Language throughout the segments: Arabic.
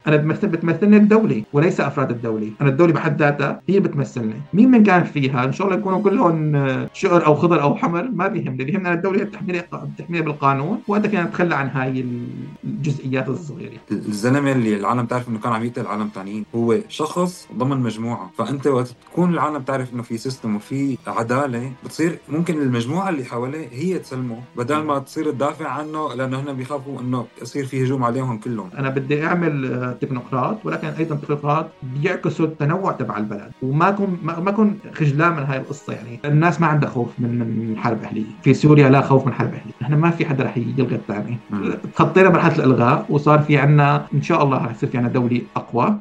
انا بتمثلني الدوله وليس افراد الدوله. انا الدوله بحد ذاتها هي بتمثلني، مين من كان فيها ان شاء الله يكونوا كلهم شقر او خضر او حمر، ما بيهمني. اللي يهمنا الدوله بتحميني بالقانون، وقتها فينا نتخلى عن هاي الجزئيات الصغيره. الزلمه اللي العالم تعرف انه كان عم يقتل عالم تانيين هو شخص ضمن مجموعه، فانت وقت تكون العالم تعرف انه في سيستم وفي عداله، بتصير ممكن المجموعه اللي حواليه هي تسلمه بدل ما تصير تدافع عنه، لانه هن بيخافوا انه يصير في هجوم عليهم كلهم. انا بدي اعمل تكنوقراط، ولكن ايضا تكنوقراط بيعكسوا التنوع تبع البلد، وما اكون ما اكون خجلان من هاي القصه. يعني الناس ما عندها خوف من حرب اهليه في سوريا، لا خوف من حرب اهليه. احنا ما في حدا رح يلغي الثاني. مم. تخطينا مرحله الالغاء وصار في عنا ان شاء الله رح يصير في عنا دوله اقوى.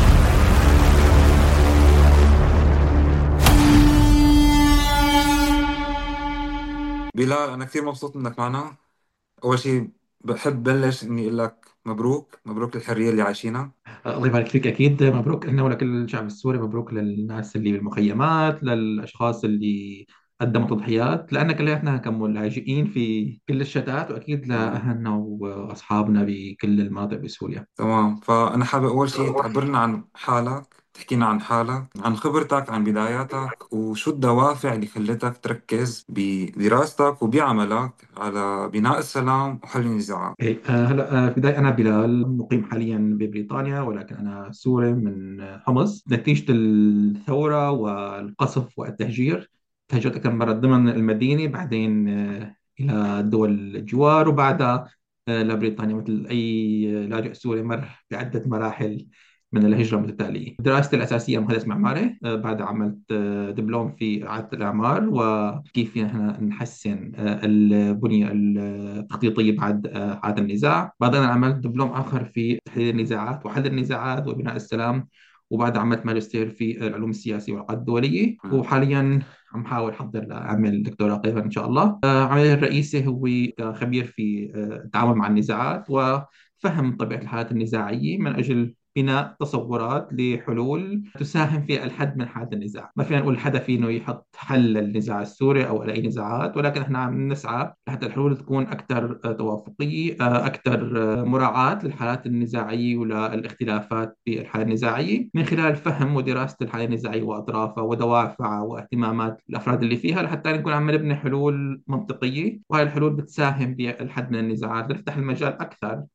بلال، انا كثير مبسوط انك معنا. اول شيء بحب بلش اني اقول لك مبروك مبروك للحريه اللي عايشينها. الله يبارك فيك. اكيد مبروك لنا ولكل الشعب السوري، مبروك للناس اللي بالمخيمات، للاشخاص اللي قدموا تضحيات، لان كلياتنا كلاجئين في كل الشتات، واكيد تمام. لاهلنا واصحابنا بكل المناطق بسوريا. تمام، فأنا حابب أول شيء تعبرنا عن حالك، تحكينا عن حالك، عن خبرتك، عن بداياتك، وشو الدوافع اللي خلتك تركز بدراستك وبعملك على بناء السلام وحل النزاعات. إيه، هلا في البداية أنا بلال، مقيم حاليا ببريطانيا، ولكن أنا سوري من حمص. نتيجة الثورة والقصف والتهجير تهجرت أكثر من مرة ضمن المدينة، بعدين إلى دول الجوار، وبعدها لبريطانيا. مثل أي لاجئ سوري مر بعدة مراحل من الهجرة المتتالية. دراستي الأساسية مهندس معماري، بعدها عملت دبلوم في إعادة الإعمار وكيف فينا نحسن البنية التخطيطية بعد هذا النزاع. بعدين عملت دبلوم آخر في تحليل النزاعات وحل النزاعات وبناء السلام، وبعدها عملت ماجستير في العلوم السياسية والعقد الدولية. مم. وحاليا عم بحاول أحضر لأعمل دكتوراه قريبا إن شاء الله. عملي الرئيسي هو خبير في التعامل مع النزاعات وفهم طبيعة الحالات النزاعية من أجل بناء تصورات لحلول تساهم في الحد من حالة النزاع. ما فينا نقول الهدف انه يحط حل للنزاع السوري او لاي نزاعات، ولكن احنا عم نسعى لحتى الحلول تكون اكثر توافقية، اكثر مراعاة للحالات النزاعية وللاختلافات في الحالة النزاعية، من خلال فهم ودراسة الحالة النزاعية واطرافها ودوافعها واهتمامات الافراد اللي فيها، لحتى نكون عم نبني حلول منطقية. وهي الحلول بتساهم بالحد من النزاعات، تفتح المجال اكثر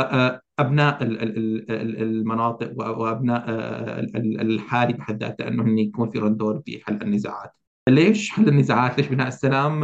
أبناء المناطق وأبناء الحالي بحد ذاته، أنه هن يكون في لهم دور في حل النزاعات. ليش حل النزاعات؟ ليش بناء السلام؟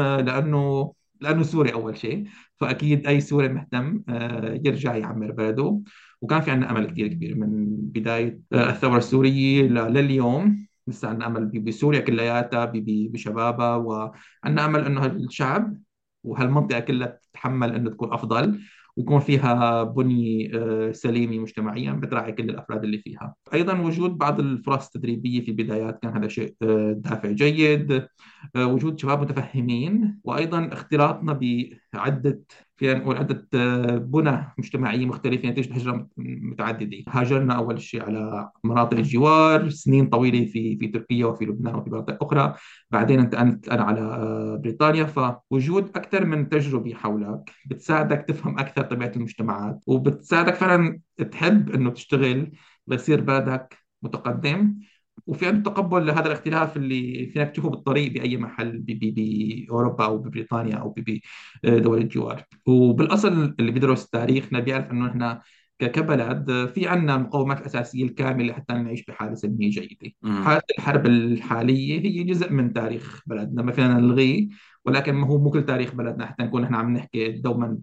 لأنه سوري أول شيء، فأكيد أي سوري مهتم يرجع يعمر بلده. وكان في عندنا أمل كثير كبير من بداية الثورة السورية لليوم. لسه عندنا أمل بسوريا كلياتها، بشبابها، وعندنا أمل أنه الشعب وهالمنطقة كلها تتحمل أنه تكون أفضل، ويكون فيها بنية سليمة مجتمعيا بتراعي كل الأفراد اللي فيها. أيضا وجود بعض الفرص التدريبية في البدايات كان هذا شيء دافع جيد. وجود شباب متفهمين، وأيضا اختلاطنا بعدة، فينا نقول عدة بنى مجتمعية مختلفة نتيجة هجرة متعددة. هاجرنا أول شيء على مناطق الجوار سنين طويلة في تركيا وفي لبنان وفي مناطق أخرى. بعدين انتقلت أنا على بريطانيا. فوجود أكثر من تجربة حولك بتساعدك تفهم أكثر طبيعة المجتمعات، وبتساعدك فعلا تحب إنه تشتغل ليصير بلدك متقدم. وفي عنده تقبل لهذا الاختلاف اللي فينك تشوفه بالطريق بأي محل بأوروبا أو ببريطانيا أو بدول الجوار. وبالأصل اللي بيدرس تاريخنا بيعرف إنه إحنا كبلد في عنا المقومات الأساسية الكاملة حتى نعيش بحالة سلمية جيدة. مم. حالة الحرب الحالية هي جزء من تاريخ بلدنا، ما فينا نلغيه، ولكن ما هو مو كل تاريخ بلدنا حتى نكون احنا عم نحكي دوما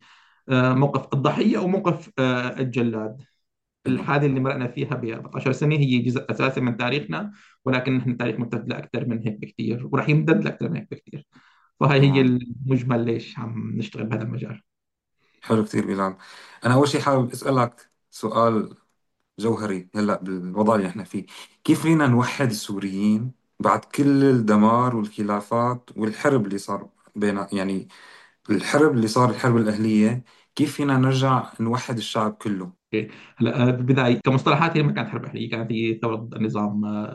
بموقف الضحية أو موقف الجلاد. حلو. الحادثة اللي مرقنا فيها ب 14 سنة هي جزء أساسي من تاريخنا، ولكن نحن التاريخ ممتد لأكثر من هيك بكثير، وراح يمتد لأكثر من هيك بكثير. فهي هي تمام. المجمل ليش عم نشتغل بهذا المجال. حلو كثير بلال. أنا أول شيء حابب أسألك سؤال جوهري هلا بالوضع اللي احنا فيه. كيف فينا نوحد السوريين بعد كل الدمار والخلافات والحرب اللي صار بين، يعني الحرب اللي صار، الحرب الأهلية؟ كيف فينا نرجع نوحد الشعب كله؟ اوكي. هلا بالبدايه كمصطلحات هي ما كانت حرب اهليه، كانت هي ثوره ضد النظام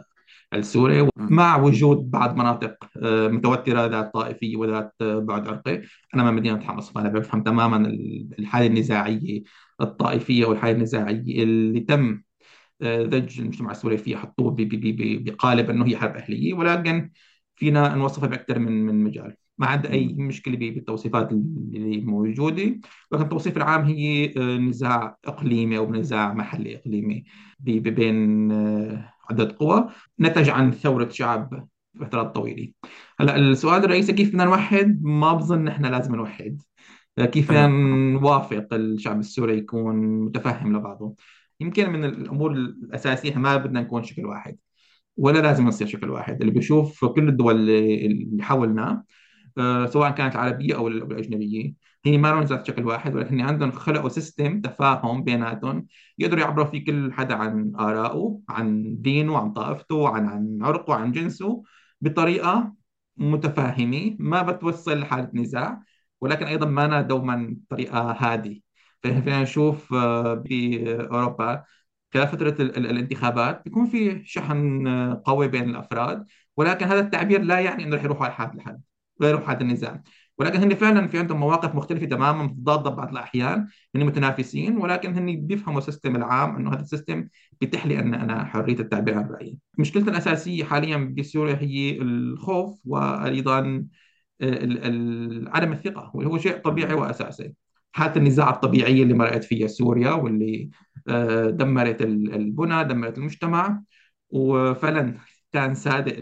السوري، مم. مع وجود بعض مناطق متوترة ذات طائفية وذات بعد عرقي. أنا من مدينة حمص، فأنا بفهم تماما الحالة النزاعية الطائفية والحالة النزاعية اللي تم ذج المجتمع السوري فيه، حطوه بقالب انه هي حرب اهليه، ولكن فينا نوصفها باكثر من مجال. ما عندي اي مم. مشكله بالتوصيفات اللي موجوده، لكن التوصيف العام هي نزاع اقليمي او نزاع محلي اقليمي بين عدة قوى، نتج عن ثوره شعب فترات طويله. هلا السؤال الرئيسي كيف بدنا نوحد؟ ما بظن احنا لازم نوحد. كيف بدنا حلو. نوافق الشعب السوري يكون متفهم لبعضه؟ يمكن من الامور الاساسيه ما بدنا نكون شكل واحد، ولا لازم نصير شكل واحد. اللي بيشوف كل الدول اللي حولنا، سواء كانت العربيه او الاجنبيه، هي ما لهم ذات شكل واحد، ولكن عندهم خلقوا سيستم تفاهم بيناتهم، يقدروا يعبروا فيه كل حدا عن آرائه، عن دينه، عن طائفته، عن عرقه، عن جنسه، بطريقة متفاهمة ما بتوصل لحالة نزاع، ولكن أيضا ما دوما طريقة هادئة. فينا نشوف بأوروبا خلال فترة الانتخابات بيكون في شحن قوي بين الأفراد، ولكن هذا التعبير لا يعني أنه رح يروحوا على حالة الحد، لا يروحوا على النزاع. ولكن هن فعلا في عندهم مواقف مختلفة تماما، متضادة بعض الأحيان، هن متنافسين، ولكن هن بيفهموا السيستم العام، أنه هذا السيستم بيتيح لي أن أنا حرية التعبير عن رأيي. مشكلتنا الأساسية حاليا بسوريا هي الخوف، وأيضا عدم الثقة، واللي هو شيء طبيعي مم. وأساسي. حالة النزاع الطبيعية اللي مرقت فيها سوريا، واللي دمرت البنى، دمرت المجتمع. وفعلا كان صادق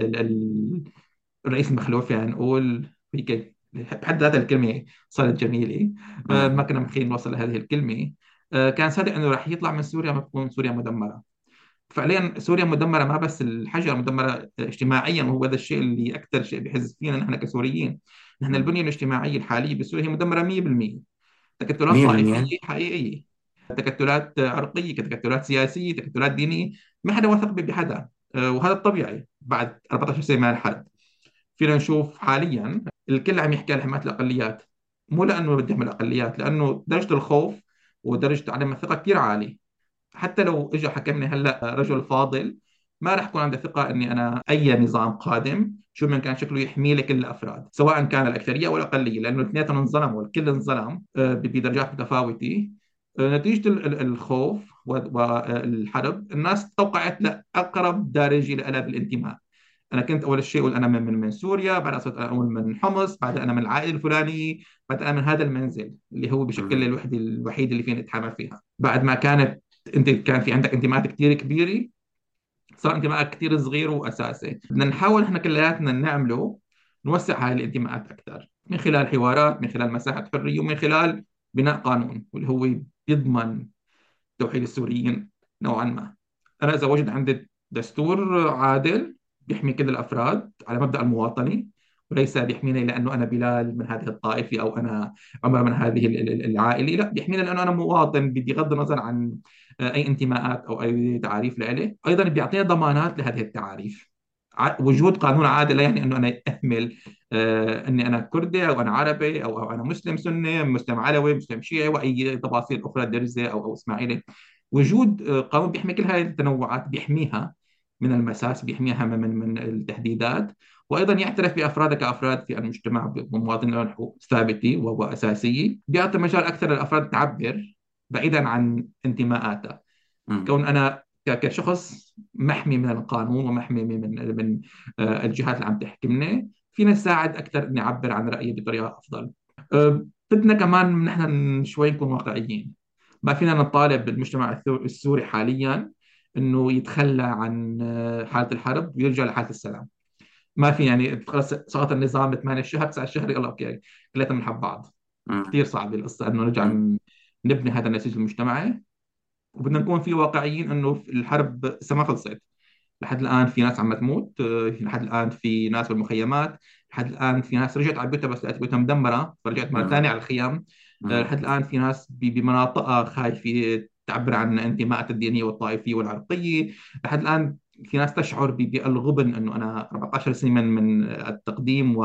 الرئيس المخلوف، يعني نقول هيك بحد ذاتها الكلمة صارت جميلة. ما مم. كنا متخيلين نوصل لهذه الكلمة. كان صادق أنه راح يطلع من سوريا ما تكون سوريا مدمرة. فعليا سوريا مدمرة، ما بس الحجر مدمرة اجتماعيا، وهو هذا الشيء اللي أكثر شيء بحز فينا نحن كسوريين. نحن مم. البنية الاجتماعية الحالية بسوريا هي مدمرة 100%. تكتلات طائفية 100%. حقيقية، تكتلات عرقية، تكتلات سياسية، تكتلات دينية. ما حدا واثق بحدا. وهذا الطبيعي بعد 14 سنة من الحرب. فينا نشوف حاليا الكل عم يحكي عن حماية الأقليات، مو لأنه بده يحمي الأقليات، لأنه درجة الخوف ودرجة عدم الثقة كثير عالية. حتى لو اجى حكمني هلا رجل فاضل، ما راح يكون عندي ثقه اني انا اي نظام قادم شو من كان شكله يحمي لي كل الافراد، سواء كان الاكثريه او الاقليه، لانه الاثنين انظلموا، الكل انظلم بدرجات متفاوته. نتيجه الخوف والحرب، الناس توقعت لاقرب دارجه لها بالانتماء. انا كنت اول شيء اقول انا من سوريا، بعدين صرت اقول من حمص، بعدين انا من العائله الفلانيه، بعدين انا من هذا المنزل اللي هو بشكل لي مم. الوحده الوحيده اللي فيني اتحامل فيها. بعد ما كانت انت كان في عندك انتماءات كثير كبيره، صار انتماءات كثير صغيره واساسي. بدنا نحاول احنا كلياتنا نعمله، نوسع هاي الانتماءات اكثر من خلال حوارات، من خلال مساحه حريه، ومن خلال بناء قانون واللي هو بيضمن توحيد السوريين نوعا ما. أنا إذا وجد عندي دستور عادل بيحمي كل الأفراد على مبدأ المواطنة، وليس بيحميني لأنه أنا بلال من هذه الطائفة أو أنا عمر من هذه العائلة، لا، بيحميني لأنه أنا مواطن، بغض النظر عن أي انتماءات أو أي تعاريف لإلي. أيضا بيعطينا ضمانات لهذه التعاريف. وجود قانون عادل لا يعني أنه أنا أهمل اني انا كردي او انا عربي او انا مسلم سني، مسلم علوي، مسلم شيعي، واي تفاصيل اخرى درزي او اسماعيلي. وجود قانون بيحمي كل هذه التنوعات، بيحميها من المساس، بيحميها من التهديدات، وايضا يعترف بافرادها كافراد في المجتمع بمواطنين لهم حقوق ثابته واساسيه، بيعطي مجال اكثر للافراد تعبر بعيدا عن انتماءاتها. مم. كون انا كشخص محمي من القانون ومحمي من الجهات اللي عم تحكمني، فينا نساعد اكثر اني اعبر عن رايي بطريقه افضل. بدنا كمان نحن شوي نكون واقعيين. ما فينا نطالب المجتمع السوري حاليا انه يتخلى عن حاله الحرب ويرجع لحاله السلام. ما في، يعني خلص سقط النظام ب 8 شهر 9 شهر، يلا اوكي كلياتنا بنحب بعض. مم. كثير صعبه القصه انه نرجع مم. نبني هذا النسيج المجتمعي. وبدنا نكون في واقعيين انه الحرب لسه ما خلصت. لحد الان في ناس عم تموت، لحد الان في ناس بالمخيمات، لحد الان في ناس رجعت على بيوتها بس لقت بيوتها مدمره فرجعت مره ثانيه مم. على الخيام. مم. لحد الان في ناس بمناطقها خايفه تعبر عن انتماءاتها الدينيه والطائفيه والعرقيه. لحد الان في ناس تشعر بالغبن انه انا 14 سنه من التقديم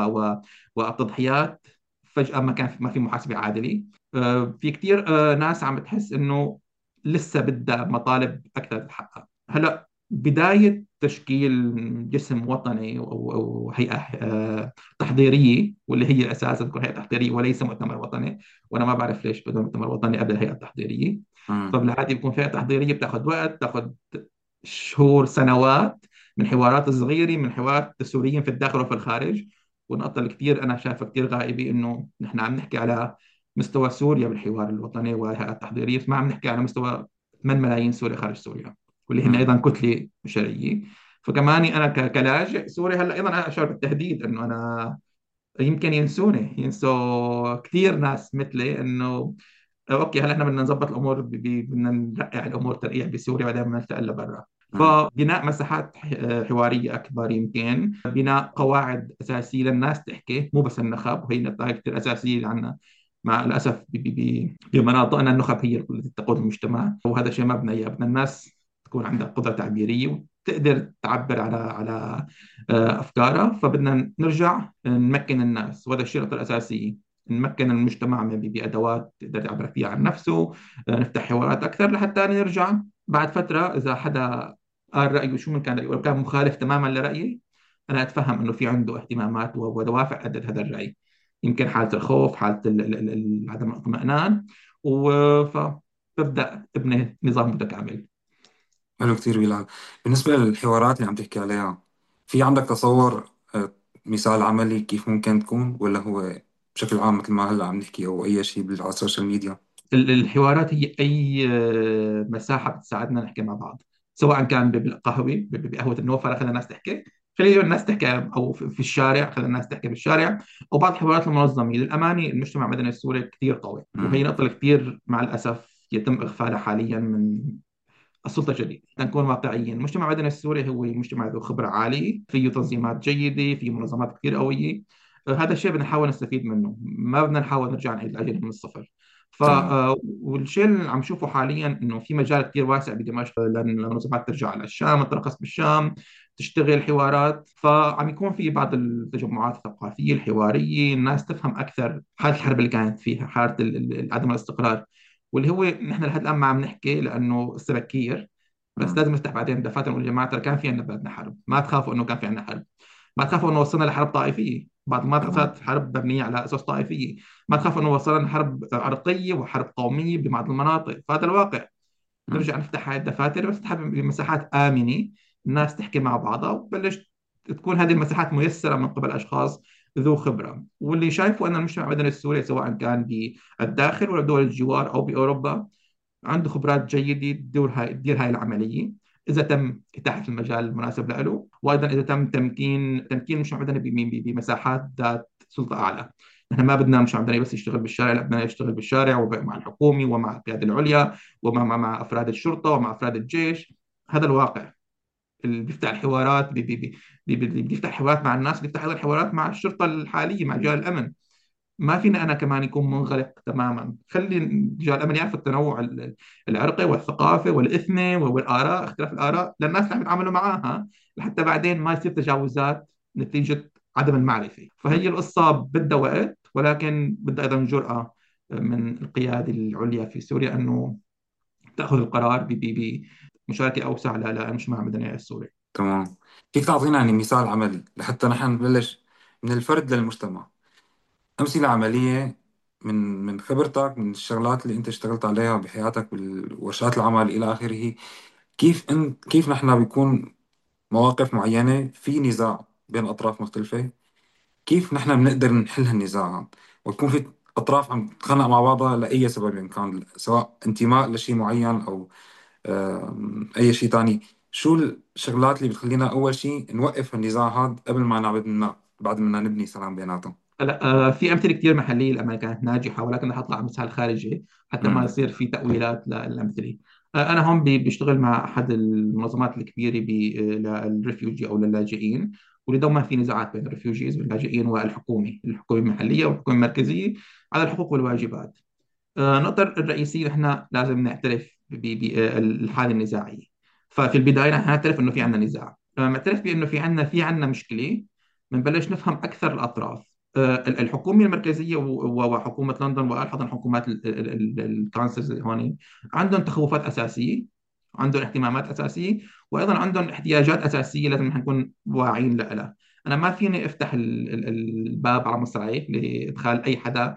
والتضحيات، فجاه ما في محاسبه عادله. في كثير ناس عم تحس انه لسه بدها مطالب اكثر تتحقق. هلا بداية تشكيل جسم وطني أو هيئة تحضيرية، واللي هي أساسا تكون هيئة تحضيرية وليس مؤتمر وطني. وأنا ما بعرف ليش بدون مؤتمر وطني قبل الهيئة التحضيرية. امم. فبالعادة بيكون في هيئة تحضيرية بتاخذ وقت، تاخذ شهور، سنوات، من حوارات صغيرة، من حوارات السوريين في الداخل وفي الخارج. والنقطة اللي كثير أنا شايفها كثير غائبة، إنه نحن عم نحكي على مستوى سوريا بالحوار الوطني والهيئة التحضيرية، ما عم نحكي على مستوى 8 ملايين سوري خارج سوريا، واللي هن امم. أيضا كتلة بشرية. فكمان أنا كلاجئ سوري هلا أيضا أنا أشعر بالتهديد، إنه أنا يمكن ينسوني، ينسوا كثير ناس مثلي، إنه اوكي هلا احنا بدنا نظبط الامور، بدنا نرقع الامور ترقيع بسوريا، بعدين بدنا ننتقل لبرا. امم. فبناء مساحات حواريه اكبر، يمكن بناء قواعد اساسيه للناس تحكي، مو بس النخب، وهي نقطه كثير اساسيه عندنا مع الاسف بمناطقنا. النخب هي التي تقود المجتمع، وهذا شيء ما بدنا اياه. بدنا الناس تكون عندها قدره تعبيريه وتقدر تعبر على افكارها. فبدنا نرجع نمكن الناس، وهذا الشيء النقطه الاساسيه. نمكن المجتمع بأدوات يقدر يعبر فيها عن نفسه، نفتح حوارات أكثر لحتى نرجع بعد فترة إذا حدا قال رأيه، شو من كان رأيه، ولو كان مخالف تماما لرأيي، أنا أتفهم إنه في عنده اهتمامات ودوافع أدت هذا الرأي. يمكن حالة الخوف، حالة عدم الاطمئنان، فببدأ ابني نظام متكامل. حلو كتير بلال. بالنسبة للحوارات اللي عم تحكي عليها، في عندك تصور مثال عملي كيف ممكن تكون، ولا هو بشكل عام مثل ما هلا عم نحكي أو أي شيء على السوشيال ميديا؟ الحوارات هي أي مساحة بتساعدنا نحكي مع بعض، سواء كان بالقهوة، بقهوة النوفر خلينا الناس تحكي، خلي الناس تحكي، أو في الشارع خلينا الناس تحكي بالشارع، أو بعض الحوارات المنظمة. للأمانة المجتمع المدني السوري كثير قوي، وهي امم. نقطة اللي كثير مع الأسف يتم إغفالها حاليا من السلطة الجديدة. لنكون واقعيين، المجتمع المدني السوري هو مجتمع ذو خبرة عالية، فيه تنظيمات جيدة، فيه منظمات كثير قوية. هذا الشيء بدنا نحاول نستفيد منه، ما بدنا نحاول نرجع نعيد العجلة من الصفر. تمام. والشيء اللي عم نشوفه حاليا انه في مجال كثير واسع بدمشق للمنظمات ترجع على الشام، ترخص بالشام، تشتغل حوارات. فعم يكون في بعض التجمعات الثقافيه الحواريه، الناس تفهم اكثر حاله الحرب اللي كانت فيها، حاله عدم الاستقرار، واللي هو نحن لحد الان ما عم نحكي لانه السبكير. بس امم. لازم نفتح بعدين دفاتر ونقول يا جماعه ترى كان في عندنا بلدنا حرب، ما تخافوا انه كان في عندنا حرب، ما تخافوا انه وصلنا لحرب طائفيه، بعض المناطق تمام. صارت حرب مبنيه على اسس طائفيه، ما تخافوا انه وصلنا لحرب عرقيه وحرب قوميه ببعض المناطق. فهذا الواقع. امم. نرجع نفتح هاي الدفاتر، بس نفتحها بمساحات امنه، الناس تحكي مع بعضها، وبلش تكون هذه المساحات ميسره من قبل اشخاص ذو خبره. واللي شايفه ان المجتمع المدني السوري سواء كان بالداخل ولا دول الجوار او باوروبا عنده خبرات جيدة تدير هاي العملية، إذا تم إتاحة المجال المناسب له، وأيضا إذا تم تمكين المجتمع المدني بمساحات ذات سلطة أعلى. نحن ما بدنا المجتمع المدني بس يشتغل بالشارع، لا، بدنا يشتغل بالشارع ومع الحكومة ومع القيادة العليا ومع أفراد الشرطة ومع أفراد الجيش. هذا الواقع. اللي بيفتح الحوارات بيفتح حوارات مع الناس، بيفتح أيضا حوارات مع الشرطة الحالية، مع رجال الأمن. ما فينا انا كمان يكون منغلق تماما، خلي رجال الامن يعرفوا التنوع العرقي والثقافي والاثني والاراء، اختلاف الاراء للناس اللي عم يتعاملوا معاها، لحتى بعدين ما يصير تجاوزات نتيجه عدم المعرفه. فهي القصه بدها وقت، ولكن بدها ايضا جرأه من القياده العليا في سوريا انه تاخذ القرار بمشاركه اوسع للمجتمع المدني السوري. تمام. فيك تعطينا يعني مثال عملي لحتى نحن نبلش من الفرد للمجتمع، أمثلة عملية من خبرتك، من الشغلات اللي أنت اشتغلت عليها بحياتك بالورشات العمل إلى آخره. كيف نحن بيكون مواقف معينة في نزاع بين أطراف مختلفة، كيف نحن بنقدر نحل هالنزاعات، ويكون في أطراف عم تتخانق مع بعضها لأي سبب إن كان، سواء انتماء لشيء معين أو أي شيء تاني. شو الشغلات اللي بتخلينا أول شيء نوقف النزاع هذا قبل ما نعبد بعد ما نبني سلام بيناتهم؟ هلا في امثله كثير محليه لما كانت ناجحه، ولكن رح اطلع مثال خارجي حتى ما امم. يصير في تاويلات للامثله. انا هون بشتغل مع احد المنظمات الكبيره للريفيوجي او للاجئين، ولدوما في نزاعات بين الريفيوجيز واللاجئين الحكومه المحليه والحكومه المركزيه على الحقوق والواجبات. النقطة الرئيسية نحن لازم نعترف بالحالة النزاعية. ففي البداية نحن نعترف إنه في عندنا نزاع، لما نعترف بأنه في عندنا مشكلة، بنبلش نفهم أكثر الأطراف. الحكومة المركزية وحكومة لندن وأيضا حكومات الكونسلز هون عندهم تخوفات أساسية عندهم اهتمامات أساسية، وأيضا عندهم احتياجات أساسية لازم نحن نكون واعيين لها. أنا ما فيني أفتح الباب على مصراعيك لإدخال أي حدا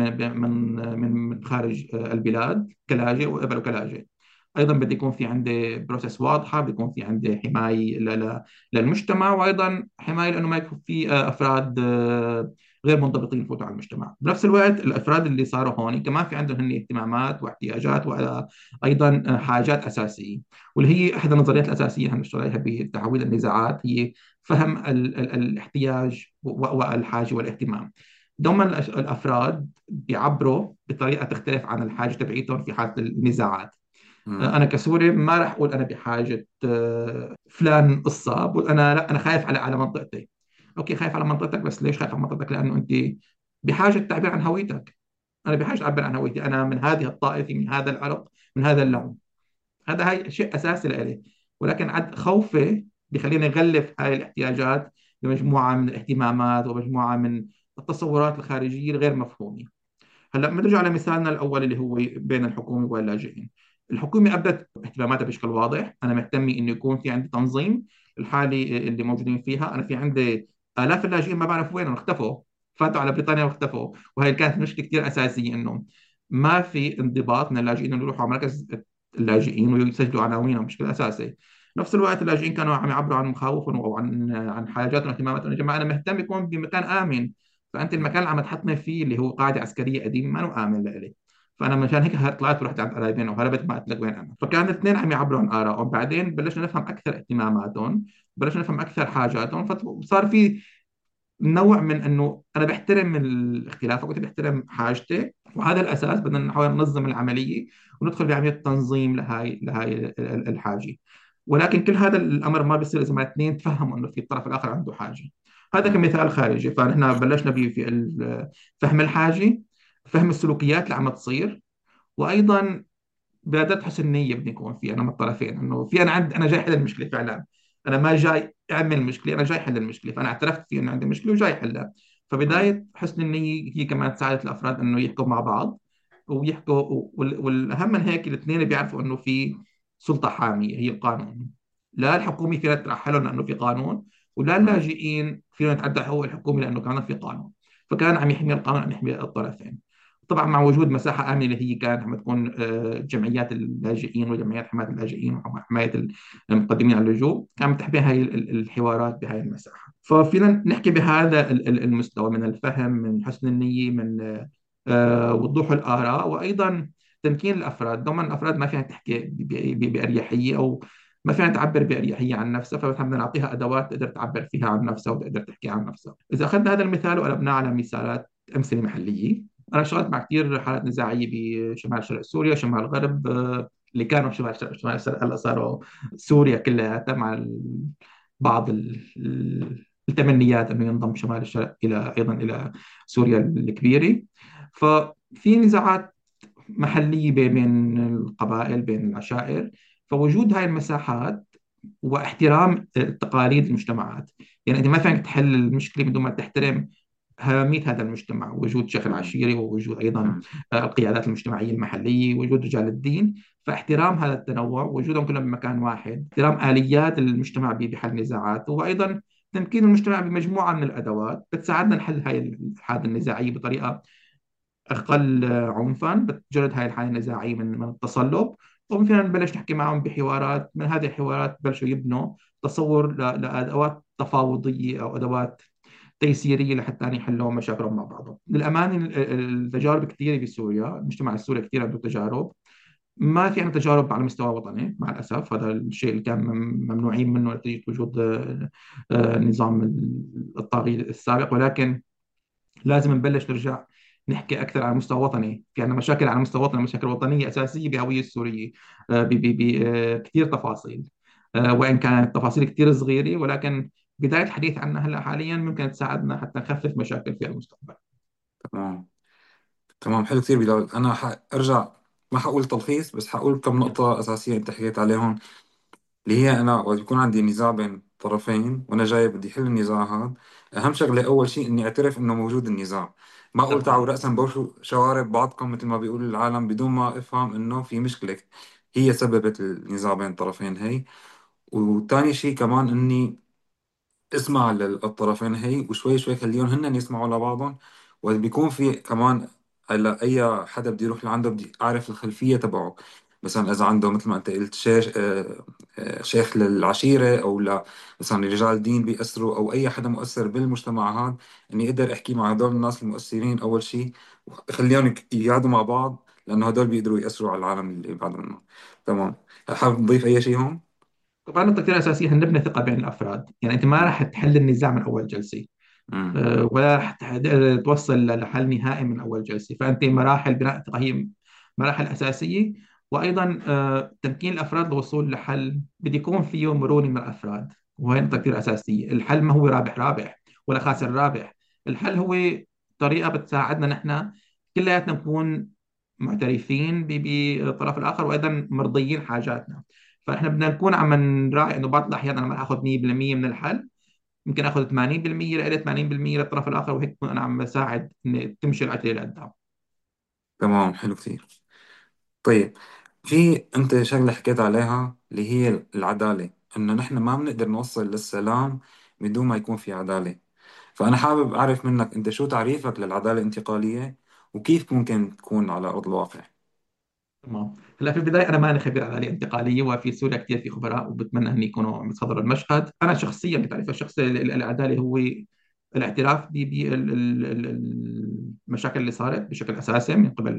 من خارج البلاد كلاجئ وقبلوا كلاجئ. ايضا بدي يكون في عندي بروسيس واضحه، بدي يكون في عندي حمايه للمجتمع، وايضا حمايه لانه ما يكون في افراد غير منضبطين يفوتوا على المجتمع. بنفس الوقت الافراد اللي صاروا هون كمان في عندهم هن اهتمامات واحتياجات وايضا حاجات اساسيه، واللي هي احدى النظريات الاساسيه اللي بنشتغل عليها بتحويل النزاعات، هي فهم الاحتياج والحاجه والاهتمام. دوما الافراد بيعبروا بطريقه تختلف عن الحاجه تبعيتهم في حاله النزاعات. مم. انا كسوري ما راح اقول انا بحاجه فلان قصه، بقول انا لا، انا خايف على منطقتي. اوكي، خايف على منطقتك، بس ليش خايف على منطقتك؟ لانه انت بحاجه تعبير عن هويتك. انا بحاجه اعبر عن هويتي، انا من هذه الطائفه، من هذا العرق، من هذا مم. اللون. هذا هاي شيء اساسي لإلي. ولكن عد خوفي بخليني اغلف هاي الاحتياجات بمجموعه من الاهتمامات ومجموعه من التصورات الخارجيه الغير مفهومه. هلا بنرجع لمثالنا الاول اللي هو بين الحكومه واللاجئين. الحكومه ابدت اهتماماتها بشكل واضح. انا مهتمي انه يكون في عندي تنظيم الحالي اللي موجودين فيها. انا في عندي الاف اللاجئين ما بعرف وينهم اختفوا، فاتوا على بريطانيا واختفوا. وهي كانت مشكله كثير اساسيه، انه ما في انضباط من اللاجئين انه يروحوا على مركز اللاجئين ويسجلوا عناوينهم بشكل اساسي. نفس الوقت اللاجئين كانوا عم يعبروا عن مخاوفهم او عن حاجاتهم واهتماماتهم. يا جماعه انا مهتم يكون بمكان امن، فانت المكان اللي عم تحطني فيه اللي هو قاعده عسكريه قديمه ما هو امن لإلي. فانا مشان هيك طلعت ورحت عند قرايبين وهربت، ما قلت لك وين انا. فكان الاثنين عم يعبروا عن ارائهم. بعدين بلشنا نفهم اكثر اهتماماتهم، بلشنا نفهم اكثر حاجاتهم، فصار في نوع من انه انا بحترم الاختلاف وانت بحترم حاجتي. وهذا الاساس بدنا نحاول ننظم العمليه وندخل بعمليه تنظيم لهاي الحاجه. ولكن كل هذا الامر ما بيصير اذا ما اثنين تفهموا انه في الطرف الاخر عنده حاجه. هذا مم. كمثال خارجي. فنحن بلشنا في فهم الحاجه، فهم السلوكيات اللي عم تصير، وايضا باداة حسن نية بدي يكون في أنا من الطرفين، إنه في أنا جاي أحل المشكلة فعلا. أنا ما جاي أعمل مشكلة، أنا جاي أحل المشكلة. فأنا اعترفت في إنه عندي مشكلة وجاي أحلها. مم. فبداية حسن النية هي كمان ساعدت الأفراد إنه يحكوا مع بعض ويحكوا. والأهم من هيك الاثنين بيعرفوا إنه في سلطة حامية هي القانون. لا الحكومة فيها ترحلهم لأنه في قانون، ولا مم. اللاجئين فيهم يتعدى حقوق الحكومة لأنه كمان في قانون. فكان عم يحمي القانون، عم يحمي الطرفين. طبعا مع وجود مساحه امنه اللي هي كانت عم تكون جمعيات اللاجئين وجمعيات حمايه اللاجئين وحمايه المقدمين على اللجوء، كانت تحمي هاي الحوارات بهاي المساحه. ففينا نحكي بهذا المستوى من الفهم، من حسن النيه، من وضوح الاراء، وايضا تمكين الافراد. دوما الافراد ما فيها تحكي باريحيه، او ما فيها تعبر باريحيه عن نفسها، فبدنا نعطيها ادوات تقدر تعبر فيها عن نفسها وتقدر تحكي عن نفسها. اذا اخذنا هذا المثال وقلبناه على مثالات امثله محليه، انا اشتغلت مع كثير حالات نزاعيه بشمال شرق سوريا، شمال الغرب، اللي كانوا شمال شرق، شمال الشرق هلا صاروا سوريا كلها، مع بعض التمنيات انه ينضم شمال الشرق الى ايضا الى سوريا الكبيره. ففي نزاعات محليه بين القبائل، بين العشائر. فوجود هاي المساحات واحترام تقاليد المجتمعات. يعني انت ما فينك تحل المشكله بدون ما تحترم أهمية هذا المجتمع. وجود شكل مم. عشيري، ووجود أيضا مم. القيادات المجتمعية المحلية، وجود رجال الدين. فاحترام هذا التنوع، وجودهم كلهم بمكان واحد، احترام آليات المجتمع بحل النزاعات، وأيضا تمكين المجتمع بمجموعة من الأدوات بتساعدنا نحل هذه النزاعية بطريقة أقل عنفا، بتجرد هاي الحالة النزاعية من التصلب. وفينا نبلش نحكي معهم بحوارات. من هذه الحوارات بلشوا يبنوا تصور لأدوات تفاوضية أو أدوات تيسيريه لحتى يحلوا مشاكلهم مع بعضهم. للامانه التجارب كثيره بسوريا، المجتمع السوري كثير عنده تجارب. ما في عندنا تجارب على مستوى وطني مع الاسف. هذا الشيء اللي كان ممنوعين منه نتيجه وجود نظام الطاغية السابق. ولكن لازم نبلش نرجع نحكي اكثر على مستوى وطني. في عندنا مشاكل على مستوى وطني، مشاكل وطنيه اساسيه بهويه السوريه بكثير تفاصيل. وان كانت تفاصيل كثير صغيره، ولكن بدايه الحديث عنها هلا حاليا ممكن تساعدنا حتى نخفف مشاكل في المستقبل. تمام. تمام، حلو كثير بلال. أنا حأرجع، ما حقول تلخيص بس حقول كم نقطة أساسية أنت حكيت عليهم، اللي هي أنا وقت يكون عندي نزاع بين طرفين وأنا جاي بدي أحل النزاع هذا، أهم شغلة أول شيء إني أعترف إنه موجود النزاع. ما أقول تعالوا صحيح. رأسا بوشوا شوارب بعضكم مثل ما بيقول العالم بدون ما أفهم إنه في مشكلة. هي سببت النزاع بين الطرفين هي. وتاني شيء كمان إني اسمع للطرفين هي، وشوي شوي خليهم هن يسمعوا لبعضهم. وبيكون في كمان، هلا اي حدا بدي يروح لعنده بدي اعرف الخلفيه تبعه. مثلا اذا عنده مثل ما انت قلت شيخ للعشيره، او لا مثلا رجال دين بيأثروا، او اي حدا مؤثر بالمجتمع هذا، اني اقدر احكي مع هدول الناس المؤثرين اول شيء، خليهم يقعدوا مع بعض، لانه هدول بيقدروا يأثروا على العالم اللي بعد منهم. تمام. حابب تضيف اي شيء هون؟ طبعا النقطة كثير أساسية أن نبني ثقة بين الأفراد. يعني أنت ما راح تحل النزاع من أول جلسة، امم. ولا راح توصل لحل نهائي من أول جلسة. فأنت مراحل بناء الثقة هي مراحل أساسية. وأيضا تمكين الأفراد للوصول لحل بده يكون فيه مرونة من الأفراد، وهي نقطة كثير أساسية. الحل ما هو رابح رابح ولا خاسر رابح. الحل هو طريقة بتساعدنا نحن كلياتنا نكون معترفين بالطرف الآخر، وأيضا مرضيين حاجاتنا. فإحنا بدنا نكون عم نراعي إنه بعض الأحيان أنا ما آخذ 100% من الحل، يمكن اخذ 80% لإلي 80% للطرف الاخر، وهيك بكون انا عم بساعد ان تمشي العجله لقدام. تمام، حلو كثير. طيب، في انت شغله حكيت عليها اللي هي العداله، انه نحن ما بنقدر نوصل للسلام بدون ما يكون في عداله. فانا حابب اعرف منك انت شو تعريفك للعداله الانتقاليه، وكيف ممكن تكون على ارض الواقع؟ تمام. هلا في البدايه انا ماني خبير على الآلية الانتقاليه، وفي سوريا كثير في خبراء وبتمنى ان يكونوا عم يتصدروا المشهد. انا شخصيا بتعرف الشخص العداله هو الاعتراف بالمشاكل اللي صارت بشكل اساسي من قبل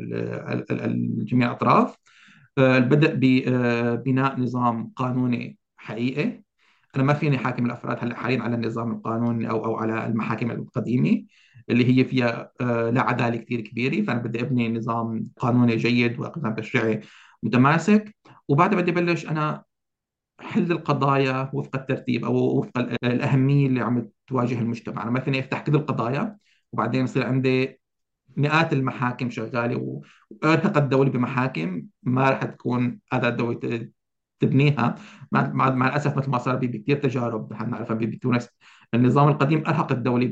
جميع الاطراف. البدء ببناء نظام قانوني حقيقي. انا ما فيني حاكم الافراد هلا حاليا على النظام القانوني او على المحاكم القديمه اللي هي فيها لا عداله كثير كبيره. فانا بدي ابني نظام قانوني جيد ونظام تشريعي متماسك، وبعدها بدي بلش انا حل القضايا وفق الترتيب او وفق الاهميه اللي عم تواجه المجتمع. انا ما فيني افتح كل القضايا وبعدين يصير عندي مئات المحاكم شغاله، وارهق الدوله بمحاكم ما راح تكون هذا الدوله تبنيها. مع الاسف مثل ما صار بكثير تجارب نحن نعرفها بتونس. النظام القديم ارهق الدوله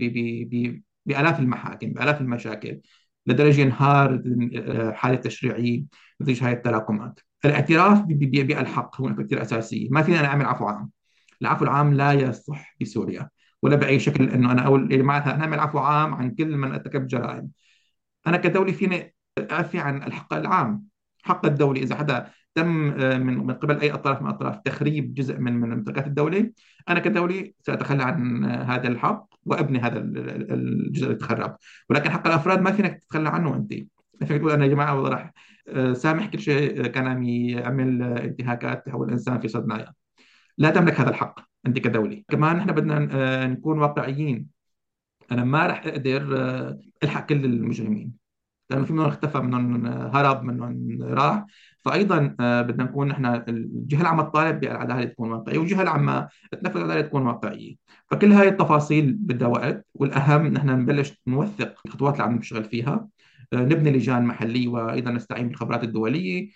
بالاف المحاكم بالاف المشاكل، لدرجه انهار حاله تشريعيه نتيجه هاي التراكمات. الاعتراف بالحق هو نقطه كثير اساسيه. ما فينا نعمل عفو عام. العفو العام لا يصح بسوريا ولا باي شكل، انه انا اقول اللي معناتها نعمل عفو عام عن كل من ارتكب جرائم. انا كدولي فيني اعفي عن الحق العام. حق الدولي اذا حدا تم من قبل اي طرف من الاطراف تخريب جزء من ممتلكات الدوله، انا كدولي ساتخلى عن هذا الحق وابني هذا الجزء اللي تخرب. ولكن حق الافراد ما فينك تتخلى عنه انت. ما فيك تقول انا يا جماعه والله راح سامح كل شيء كان عم يعمل انتهاكات حول الانسان في صدنايا. لا تملك هذا الحق انت كدولي. كمان نحن بدنا نكون واقعيين. انا ما راح اقدر الحق كل المجرمين، لانه في منهم اختفى، منهم هرب، منهم راح. فايضا بدنا نكون نحن الجهه اللي عم تطالب بالعداله تكون واقعيه، والجهه اللي عم تنفذ العداله تكون واقعيه. فكل هاي التفاصيل بدها وقت، والاهم نحن نبلش نوثق الخطوات اللي عم نشتغل فيها. نبني لجان محليه وايضا نستعين بالخبرات الدوليه.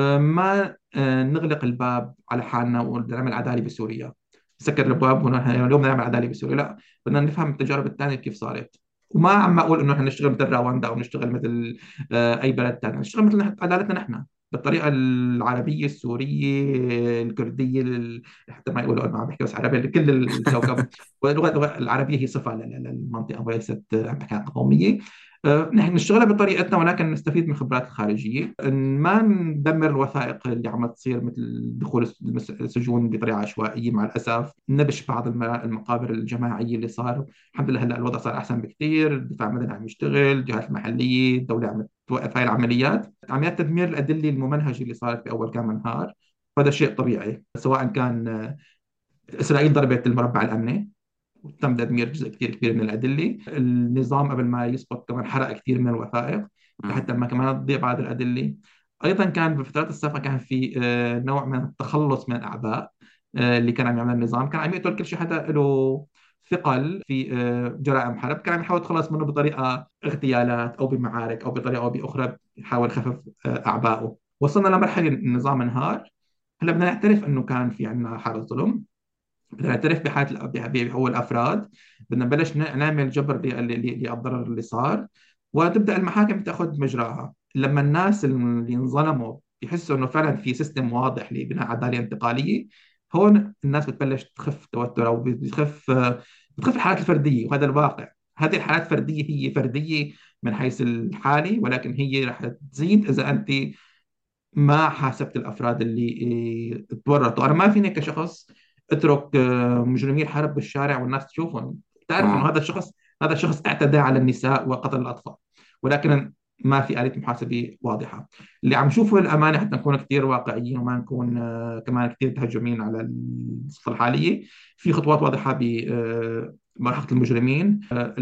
ما نغلق الباب على حالنا وبدنا نعمل عداله بسوريا، نسكر الابواب ونحن اليوم بدنا نعمل عداله بسوريا. لا، بدنا نفهم التجارب الثانيه كيف صارت. وما عم اقول انه احنا نشتغل مثل رواندا او نشتغل مثل اي بلد ثاني. نشتغل مثل عدالتنا نحن بالطريقه العربيه السوريه الكرديه حتى ما يقولوا انا عم بحكي بس عربي لكل الكوكب. واللغه العربيه هي صفه للمنطقه وليست عم بحكي عن قوميه. نحن نشتغلها بطريقتنا، ولكن نستفيد من الخبرات الخارجيه. ما ندمر الوثائق اللي عم تصير مثل دخول السجون بطريقه عشوائيه. مع الاسف نبش بعض المقابر الجماعيه اللي صار. الحمد لله هلا الوضع صار احسن بكثير. الدفاع المدني عم يشتغل، الجهات المحليه، الدوله عم توقف هاي العمليات، عمليات تدمير الادله الممنهجه اللي صارت باول كم نهار. وهذا شيء طبيعي، سواء كان اسرائيل ضربت المربع الامني وتم تدمير جزء كثير كبير من الادله. النظام قبل ما يسقط كمان حرق كثير من الوثائق لحتى ما كمان تضيع بعض الادله. ايضا كان بفترات السابقه كان في نوع من التخلص من الاعباء اللي كان عم يعمل النظام. كان عم يقتل كل شيء حدا له ثقل في جرائم حرب، كان عم يحاول يتخلص منه بطريقه اغتيالات او بمعارك او بطريقه او باخرى يحاول يخفف اعبائه. وصلنا لمرحله النظام انهار. هلا بدنا نعترف انه كان في عندنا حالة ظلم، بدنا نعترف بحالة بحقوق الافراد. بدنا نبلش نعمل جبر للضرر اللي صار، وتبدا المحاكم تاخذ مجراها. لما الناس اللي انظلموا يحسوا انه فعلا في سيستم واضح لبناء عداله انتقاليه، هون الناس بتبلش تخف توتر، او بتخف الحالات الفرديه. وهذا الواقع. هذه الحالات الفرديه هي فرديه من حيث الحاله، ولكن هي رح تزيد اذا انت ما حاسبت الافراد اللي تورطوا. انا ما فيني كشخص اترك مجرمي الحرب بالشارع والناس تشوفهم، تعرف انه تمام. هذا الشخص اعتدى على النساء وقتل الاطفال، ولكن ما في آلية محاسبة واضحة. اللي عم نشوفه للأمانة، حتى نكون كثير واقعيين وما نكون كمان كثير تهجمين على السلطة الحالية، في خطوات واضحة بمرحلة المجرمين.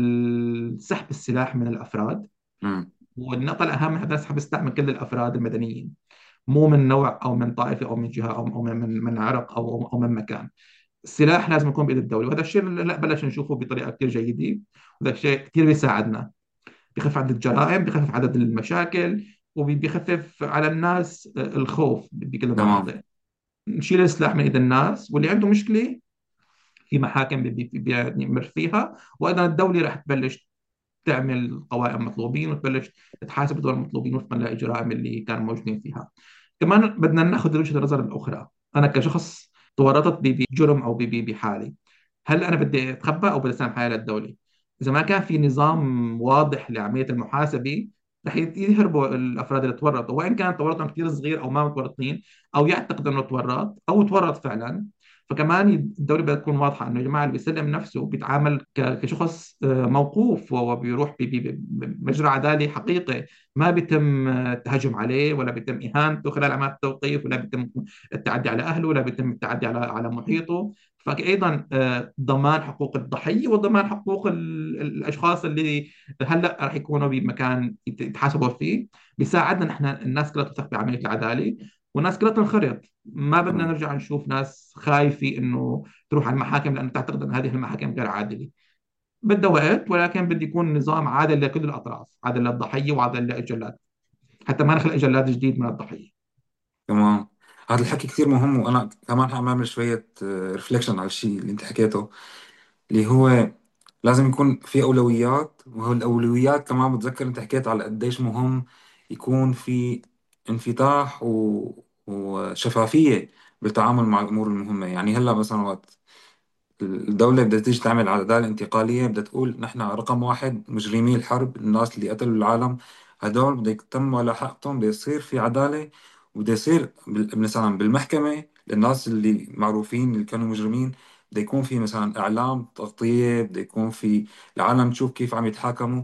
سحب السلاح من الأفراد. امم. والنقطة الأهم، هذا سحب السلاح من كل الأفراد المدنيين، مو من نوع او من طائفه او من جهه او من عرق او من مكان. السلاح لازم يكون بيد الدوله، وهذا الشيء لا بلش نشوفه بطريقه كثير جيده، وهذا الشيء كثير بيساعدنا، بخفف عدد الجرائم، بخفف عدد المشاكل، وبيخفف على الناس الخوف بكل تمام. ملاحظه. نشيل السلاح من ايد الناس، واللي عنده مشكله في محاكم بيمر فيها، وايضا الدوله رح تبلش تعمل قوائم مطلوبين وتبلش تحاسب هذول المطلوبين وفقا للاجرام اللي كانوا موجودين فيها. كمان بدنا ناخذ وجهة النظر الأخرى. أنا كشخص تورطت بجرم أو بحالي، هل أنا بدي أتخبى أو بدي أسلم حالي للدولة؟ إذا ما كان في نظام واضح لعملية المحاسبة، رح يهربوا الأفراد اللي تورطوا، وإن كان تورطهم كثير صغير أو ما متورطين، أو يعتقد أنه تورط أو تورط فعلا. فكمان الدولة بدها تكون واضحة إنه يا جماعة اللي بيسلم نفسه بيتعامل كشخص موقوف، وبيروح بمجرى عدالي حقيقي، ما بيتم التهجم عليه، ولا بيتم اهانته خلال عمليات التوقيف، ولا بيتم التعدي على اهله، ولا بيتم التعدي على محيطه. فايضا ضمان حقوق الضحيه وضمان حقوق الاشخاص اللي هلا راح يكونوا بمكان يتحاسبوا فيه، بيساعدنا نحن الناس كلها تثق بعمليه العداله، والناس كلها تنخرط. ما بدنا تمام. نرجع نشوف ناس خايفه انه تروح على المحاكم لانه تعتقد ان هذه المحاكم غير عادله. بدها وقت، ولكن بده يكون نظام عادل لكل الأطراف، عادل للضحية وعادل للجلاد، حتى ما نخلق جلاد جديد من الضحية. تمام. هذا الحكي كثير مهم، وانا كمان عم اعمل شويه ريفليكشن على الشيء اللي انت حكيته، اللي هو لازم يكون في اولويات. وهو الاولويات كمان بتذكر انت حكيت على قديش مهم يكون في انفتاح وشفافيه بالتعامل مع الامور المهمه. يعني هلا مثلا وقت الدولة بدها تيجي تعمل عدالة انتقالية، بدها تقول نحن رقم واحد مجرمي الحرب، الناس اللي قتلوا العالم، هدول بده يتم ملاحقتهم، بده يصير في عدالة، وبده يصير مثلا بالمحكمة للناس اللي معروفين اللي كانوا مجرمين، بده يكون في مثلا إعلام تغطية، بده يكون في العالم تشوف كيف عم يتحاكموا.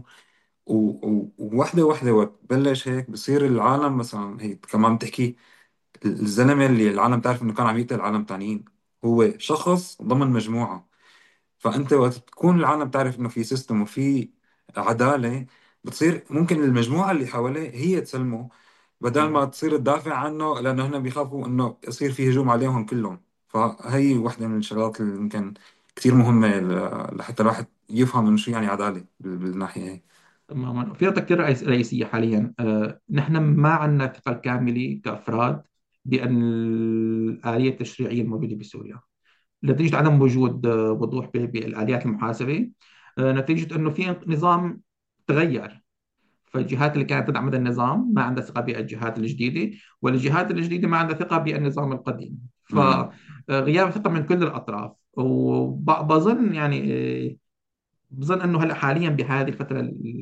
ووحدة وحدة وقت بلش هيك بصير العالم مثلا، هي كمان بتحكي الزلمة اللي العالم تعرف انه كان عم يقتل عالم تانيين، هو شخص ضمن مجموعة. فانت وقت تكون العالم تعرف انه في سيستم وفي عداله، بتصير ممكن المجموعه اللي حواليه هي تسلمه، بدل ما تمام. تصير تدافع عنه، لانه هن بيخافوا انه يصير في هجوم عليهم كلهم. فهي واحده من الشغلات اللي يمكن كثير مهمه لحتى الواحد يفهم انه شو يعني عداله بالناحيه هي. تماما. في نقطة كثير رئيسية حاليا، نحن ما عندنا الثقة الكاملة كأفراد بأن الآلية التشريعية الموجودة بسوريا، نتيجة عدم وجود وضوح بالآليات المحاسبة، نتيجة أنه في نظام تغير. فالجهات اللي كانت تدعم هذا النظام ما عندها ثقة بالجهات الجديدة، والجهات الجديدة ما عندها ثقة بالنظام القديم. امم. فغياب ثقة من كل الأطراف. وبظن يعني بظن أنه هلا حاليا بهذه الفترة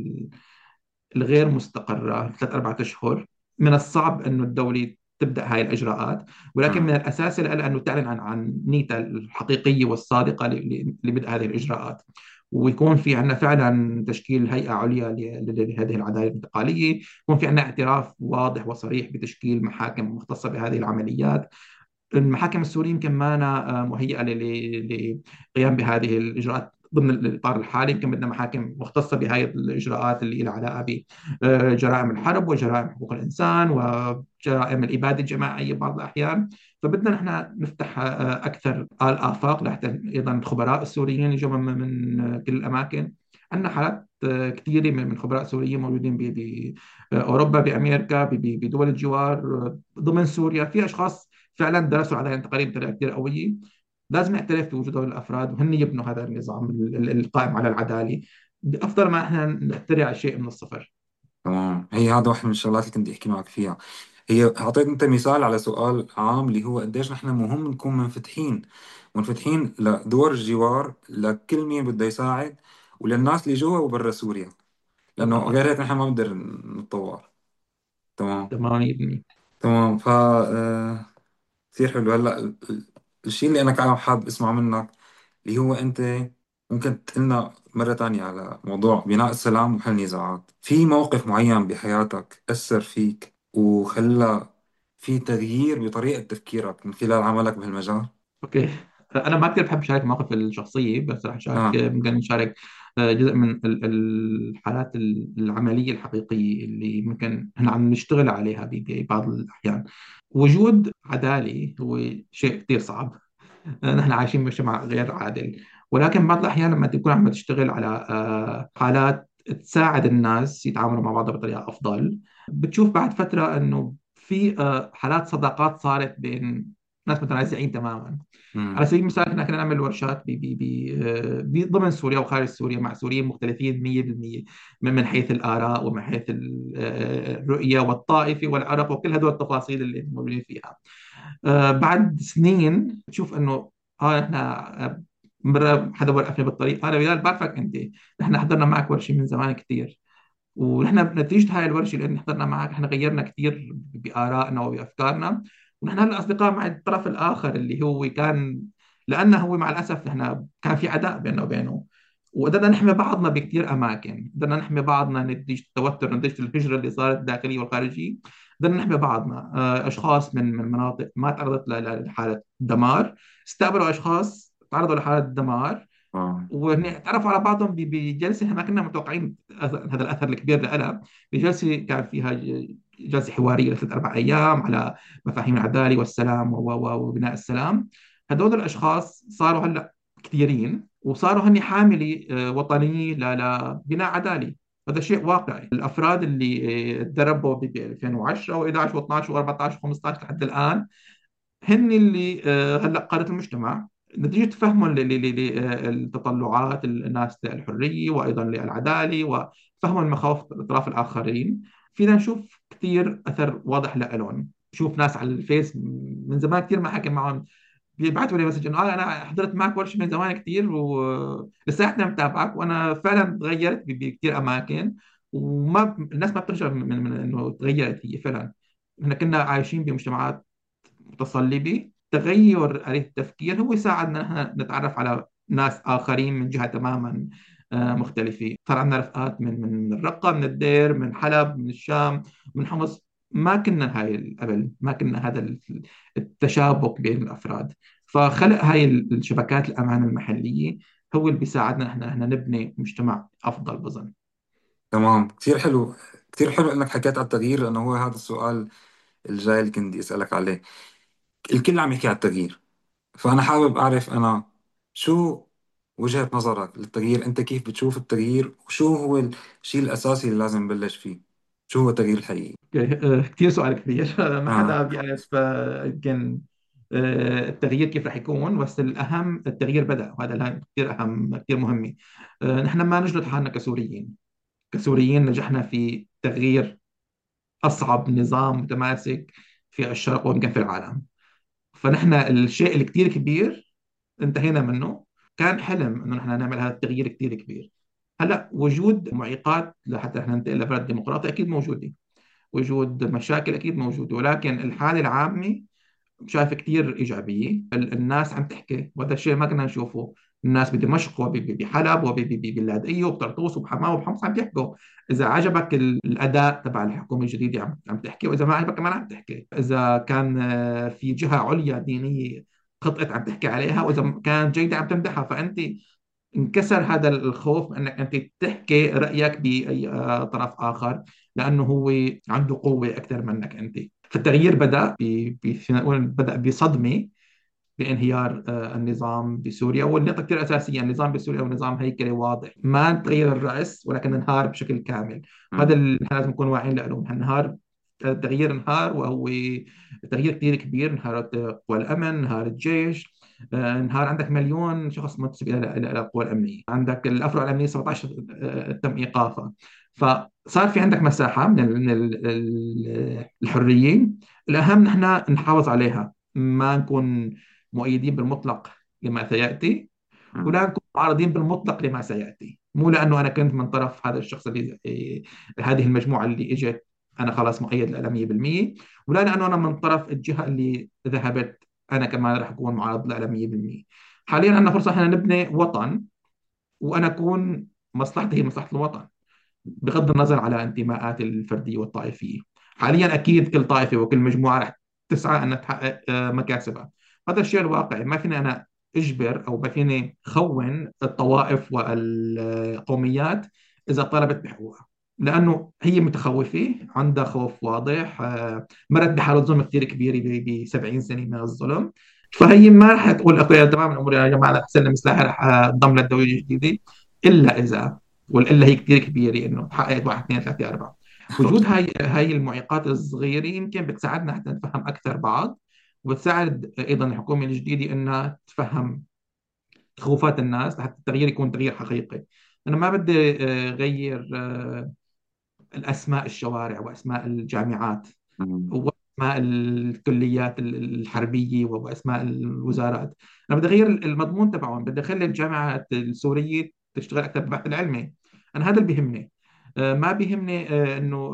الغير مستقرة، 3 4 أشهر، من الصعب أنه الدولة تبدأ هاي الإجراءات، ولكن من امم. الأساس لها أنه تعلن عن نيتها الحقيقية والصادقة لبدء هذه الإجراءات، ويكون في عندنا فعلا تشكيل هيئة عليا لهذه العدالة الانتقالية، يكون في عندنا اعتراف واضح وصريح بتشكيل محاكم مختصة بهذه العمليات. المحاكم السورية يمكن ما أنا مهيئة للقيام بهذه الإجراءات ضمن الإطار الحالي. يمكن بدنا محاكم مختصة بهذه الإجراءات اللي لها علاقة بجرائم الحرب وجرائم حقوق الإنسان وجرائم الإبادة الجماعية بعض الأحيان. فبدنا نحن نفتح أكثر الآفاق لحتى أيضا الخبراء السوريين يجوا من كل الأماكن. عندنا حالات كثيرة من خبراء سوريين موجودين بأوروبا، بأمريكا، بدول الجوار، ضمن سوريا. في أشخاص فعلا درسوا على التقارير بطريقه كثير قويه. لازم نعترف بوجود هؤلاء الافراد، وهن يبنوا هذا النظام القائم على العداله، بافضل ما احنا نخترع شيء من الصفر. تمام. هي هذا واحد من الشغلات اللي كنت احكي معك فيها. هي أعطيت أنت مثال على سؤال عام اللي هو قديش نحن مهم نكون منفتحين، منفتحين لدول الجوار، لكل مين بده يساعد، وللناس اللي جوا وبرا سوريا، لأنه تماما. غير هيك نحن ما بنقدر نتطور. تمام. تماما 100%. تمام. كثير حلو. هلا الشيء اللي أنا كمان حابب أسمع منك اللي هو أنت ممكن تقلنا مرة تانية على موضوع بناء السلام وحل النزاعات. في موقف معين بحياتك أثر فيك وخلى في تغيير بطريقة تفكيرك من خلال عملك بهالمجال؟ اوكي. انا ما كثير بحب اشارك المواقف الشخصيه، بس راح اشارك، آه. ممكن نشارك جزء من الحالات العمليه الحقيقيه اللي ممكن احنا عم نشتغل عليها ببعض الاحيان. وجود عداله هو شيء كثير صعب. نحن عايشين بمجتمع غير عادل، ولكن بعض الأحيان لما تكون عم تشتغل على حالات تساعد الناس يتعاملوا مع بعض بطريقة أفضل، بتشوف بعد فترة أنه في حالات صداقات صارت بين ناس متنازعين تماما. على أمم. سبيل المثال احنا كنا نعمل ورشات ضمن سوريا وخارج سوريا مع سوريين مختلفين 100%، من حيث الآراء ومن حيث الرؤية والطائفة والعرق وكل هدول التفاصيل اللي موجودين فيها. بعد سنين تشوف انه احنا مره حدا وقفني بالطريق، انا بلال بعرفك انت، نحن حضرنا معك ورشه من زمان كثير، ونحن نتيجه هاي الورشه اللي حضرنا معك احنا غيرنا كثير بارائنا وبافكارنا، ونحن هلا اصدقاء مع الطرف الاخر اللي هو كان، لانه هو مع الاسف احنا كان في عداء بيننا وبينه، وقدرنا نحمي بعضنا بكثير اماكن، قدرنا نحمي بعضنا نتيجه التوتر، نتيجه الهجره اللي صارت الداخليه والخارجيه، قدرنا نحمي بعضنا. اشخاص من مناطق ما تعرضت لحاله دمار استقبلوا اشخاص تعرضوا لحاله دمار، آه. وتعرفوا على بعضهم بجلسه ما كنا متوقعين هذا الاثر الكبير لها. بجلسه كان فيها جلسه حواريه لثلاث اربع ايام على مفاهيم العداله والسلام وبناء السلام. هذول الاشخاص صاروا هلا كثيرين، وصاروا هن حاملي وطنيه لبناء عدالي. هذا شيء واقعي. الافراد اللي تدربوا ب 2010 و11 و12 و14 و15 لحد الان هن اللي هلا قادة المجتمع، نتيجة فهمهم للتطلعات الناس للحرية وأيضا للعدالة، وفهمهم مخاوف الأطراف الآخرين. فينا نشوف كثير أثر واضح لهم. شوف ناس على الفيس من زمان كثير ما حكي معهم بيبعتوا لي مسج انه انا حضرت معك ورشه من زمان كثير ولساتنا متابعك، وانا فعلا تغيرت بكثير اماكن، وما الناس ما بتخجل من انه تغيرت هي فعلا. احنا كنا عايشين بمجتمعات متصلبة، تغير آلية التفكير هو يساعدنا نحن نتعرف على ناس آخرين من جهة تماما مختلفة. صار عندنا رفقات من الرقة، من الدير، من حلب، من الشام، من حمص. ما كنا هاي قبل، ما كنا هذا التشابك بين الأفراد. فخلق هاي الشبكات الأمان المحلية هو اللي بيساعدنا نحن نبني مجتمع أفضل بظن. تمام. كثير حلو. كثير حلو إنك حكيت على التغيير، لأنه هو هذا السؤال الجاي اللي كنت بدي أسألك عليه. الكل عم يحكي على التغيير، فأنا حابب أعرف أنا شو وجهة نظرك للتغيير. أنت كيف بتشوف التغيير، وشو هو الشيء الأساسي اللي لازم نبلش فيه؟ شو هو التغيير الحقيقي؟ كثير سؤال كبير. ما آه. حدا بيعرف يمكن التغيير كيف رح يكون، بس الأهم التغيير بدأ، وهذا الآن كثير أهم كثير مهم. نحن ما نجلد حالنا كسوريين. كسوريين نجحنا في تغيير أصعب نظام متماسك في الشرق ويمكن في العالم. فنحن الشيء الكثير كبير انتهينا منه. كان حلم انه نحن نعمل هذا التغيير كثير كبير. هلا وجود معيقات لحتى نحن ننتقل لبلد ديمقراطي اكيد موجوده، وجود مشاكل اكيد موجوده، ولكن الحاله العامه شايفة كثير إيجابية. الناس عم تحكي، وهذا الشيء ما كنا نشوفه. الناس بدمشق وبحلب وباللاذقية وبطرطوس وبحماه وبحمص عم تحكوا. إذا عجبك الأداء تبع الحكومة الجديدة عم تحكي، وإذا ما عجبك كمان عم تحكي. إذا كان في جهة عليا دينية خطأت عم تحكي عليها، وإذا كانت جيدة عم تمدحها. فأنت انكسر هذا الخوف من انك انت تحكي رايك باي طرف اخر، لانه هو عنده قوه اكثر منك انت. فالتغيير بدا فينا نقول بدا بصدمه بانهيار النظام بسوريا. والنقطة كثير أساسية، النظام بسوريا هو نظام هيكلي واضح، ما تغير الرأس ولكن انهار بشكل كامل. مم. هذا اللي نحن لازم نكون واعيين له. انهار، التغيير انهار، وهو تغيير كثير كبير. انهارت قوى الأمن، انهار الجيش، انهار عندك مليون شخص منتسب إلى القوى الأمنية. عندك الأفرع الأمنية 17 تم إيقافها. فصار في عندك مساحة الحريين. الأهم نحن نحافظ عليها، ما نكون مؤيدين بالمطلق لما سيأتي، مم. ولا نكون معارضين بالمطلق لما سيأتي. مو لأنه أنا كنت من طرف هذا الشخص اللي هذه المجموعة اللي إجت أنا خلاص مؤيد لها 100%، ولا لأنه أنا من طرف الجهة اللي ذهبت أنا كمان راح أكون معارض لها 100%. حاليا عندنا فرصة احنا نبني وطن، وأنا أكون مصلحتي هي مصلحة الوطن بغض النظر على انتماءات الفردية والطائفية. حاليا أكيد كل طائفة وكل مجموعة رح تسعى أن تحقق مكاسبها. هذا الشيء الواقعي، ما فيني أنا أجبر أو ما فيني خون الطوائف والقوميات إذا طلبت بحقوقها، لأنه هي متخوفة، عندها خوف واضح، مرت بحالة ظلم كثير كبيرة ب 70 سنة من الظلم. فهي ما رح تقول اوكي تمام الامور يا جماعه رح سلم سلاحي رح انضم للدوله الجديده، الا اذا، والإلا هي كثير كبيرة إنه تحققت واحد اثنين ثلاثة أربعة. وجود هاي المعيقات الصغيرة يمكن بتساعدنا حتى نفهم أكثر بعض، وبتساعد أيضا الحكومة الجديدة إنها تفهم تخوفات الناس لحتى التغيير يكون تغيير حقيقي. أنا ما بدي غير الأسماء الشوارع وأسماء الجامعات مم. واسماء الكليات الحربيه واسماء الوزارات. انا بدي اغير المضمون تبعهم، بدي اخلي الجامعات السوريه تشتغل اكثر بالبحث العلمي. انا هذا اللي بيهمني. ما بيهمني انه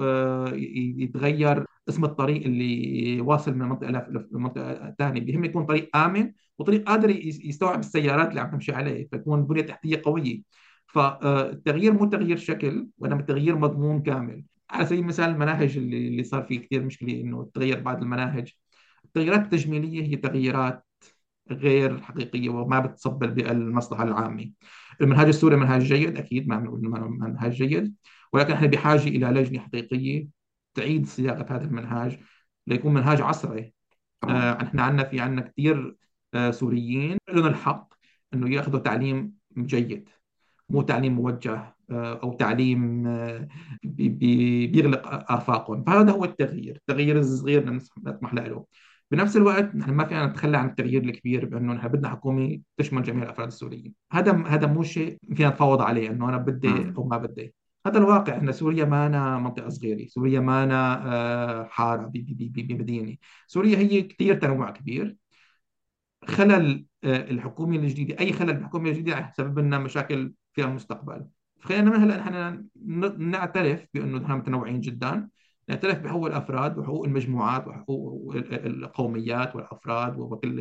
يتغير اسم الطريق اللي واصل من منطقه لمنطقه ثانيه. بيهمني يكون طريق امن وطريق قادر يستوعب السيارات اللي عم تمشي عليه، فتكون بنيه تحتيه قويه. فالتغيير مو تغيير شكل، وانما تغيير مضمون كامل. على سبيل المثال المناهج اللي صار فيه كثير مشكله انه تغير بعض المناهج. التغييرات التجميليه هي تغييرات غير حقيقيه وما بتصب بالمصلحه العامه. المنهاج السوري منهاج جيد، اكيد ما بنقول انه منهاج جيد، ولكن احنا بحاجه الى لجنه حقيقيه تعيد صياغه هذا المنهاج ليكون منهاج عصري. تمام. احنا عندنا كثير سوريين لهم الحق انه ياخذوا تعليم جيد، مو تعليم موجه او تعليم بيغلق افاقهم. فهذا هو التغيير الصغير اللي نسمح له. بنفس الوقت نحن ما فينا نتخلى عن التغيير الكبير بانه نحن بدنا حكومه تشمل جميع الافراد السوريين. هذا مو شيء فينا نتفاوض عليه انه انا بدي مم. او ما بدي. هذا الواقع. احنا سوريا ما أنا منطقه صغيره، سوريا ما أنا حاره بمدينه. سوريا هي كثير تنوع كبير. خلل الحكومه الجديده، اي خلل بالحكومه الجديده رح يسبب لنا مشاكل في المستقبل. خلينا من هلا نحن نعترف بانه نحن متنوعين جدا، نعترف بحقوق الافراد وحقوق المجموعات وحقوق القوميات والافراد وكل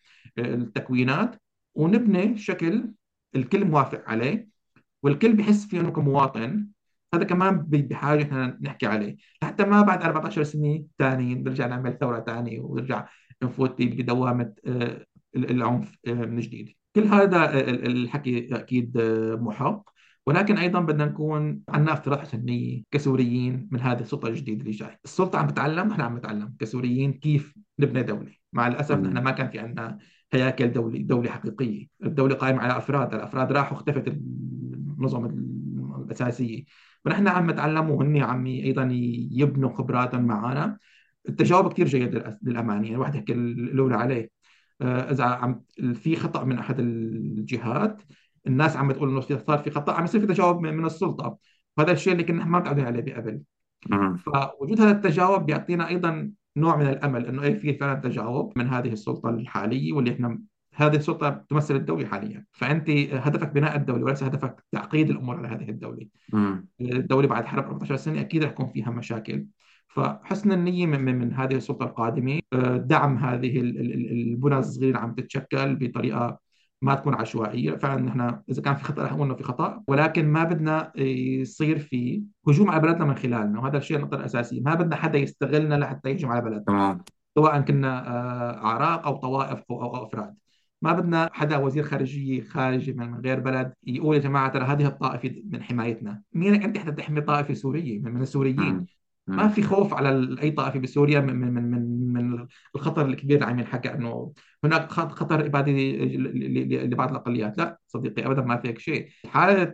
التكوينات، ونبني شكل الكل موافق عليه والكل بيحس فيه انه كمواطن. هذا كمان بحاجه احنا نحكي عليه، حتى ما بعد 14 سنه ثانيين نرجع نعمل ثوره ثانيه ونرجع نفوت بدوامه العنف من جديد. كل هذا الحكي اكيد محق، ولكن ايضا بدنا نكون عندنا افتراض حسن نيه كسوريين من هذه السلطه الجديده اللي جاي. السلطه عم تتعلم، نحن عم نتعلم كسوريين كيف نبني دوله. مع الاسف نحن مم. ما كان في عندنا هياكل دوله حقيقيه. الدوله قائمه على افراد، الافراد راحوا اختفت النظم الاساسيه. ونحن عم نتعلم وهن عم ايضا يبنوا خبراتهم معنا. التجاوب كثير جيد للامانه، يعني الواحد يحكي الاولى عليه. اذا عم في خطا من احد الجهات، الناس عم تقول انه صار في خطا، عم يصير في تجاوب من السلطه. وهذا الشيء اللي كنا ما متعودين عليه قبل. مم. فوجود هذا التجاوب بيعطينا ايضا نوع من الامل انه ايه في فعلا تجاوب من هذه السلطه الحاليه، واللي احنا هذه السلطه تمثل الدوله حاليا. فانت هدفك بناء الدوله وليس هدفك تعقيد الامور على هذه الدوله. مم. الدوله بعد حرب 14 سنه اكيد رح يكون فيها مشاكل. فحسن النيه من هذه السلطه القادمه دعم هذه البنى الصغيره اللي عم تتشكل بطريقه ما تكون عشوائيه. فعلا نحن اذا كان في خطا رح نقول انه في خطا، ولكن ما بدنا يصير في هجوم على بلدنا من خلالنا، وهذا الشيء النقطه الاساسيه. ما بدنا حدا يستغلنا لحتى يهجم على بلدنا، تمام. سواء كنا اعراق او طوائف أو افراد. ما بدنا حدا وزير خارجيه خارجي من غير بلد يقول يا جماعه ترى هذه الطائفه من حمايتنا. مين انت حتى تحمي طائفه سوريه من السوريين؟ مم. ما مم. في خوف على اي طائفه بسوريا من الخطر الكبير اللي عم ينحكى انه هناك خطر ابادي لبعض الاقليات. لا صديقي، ابدا ما في هيك شيء. حاله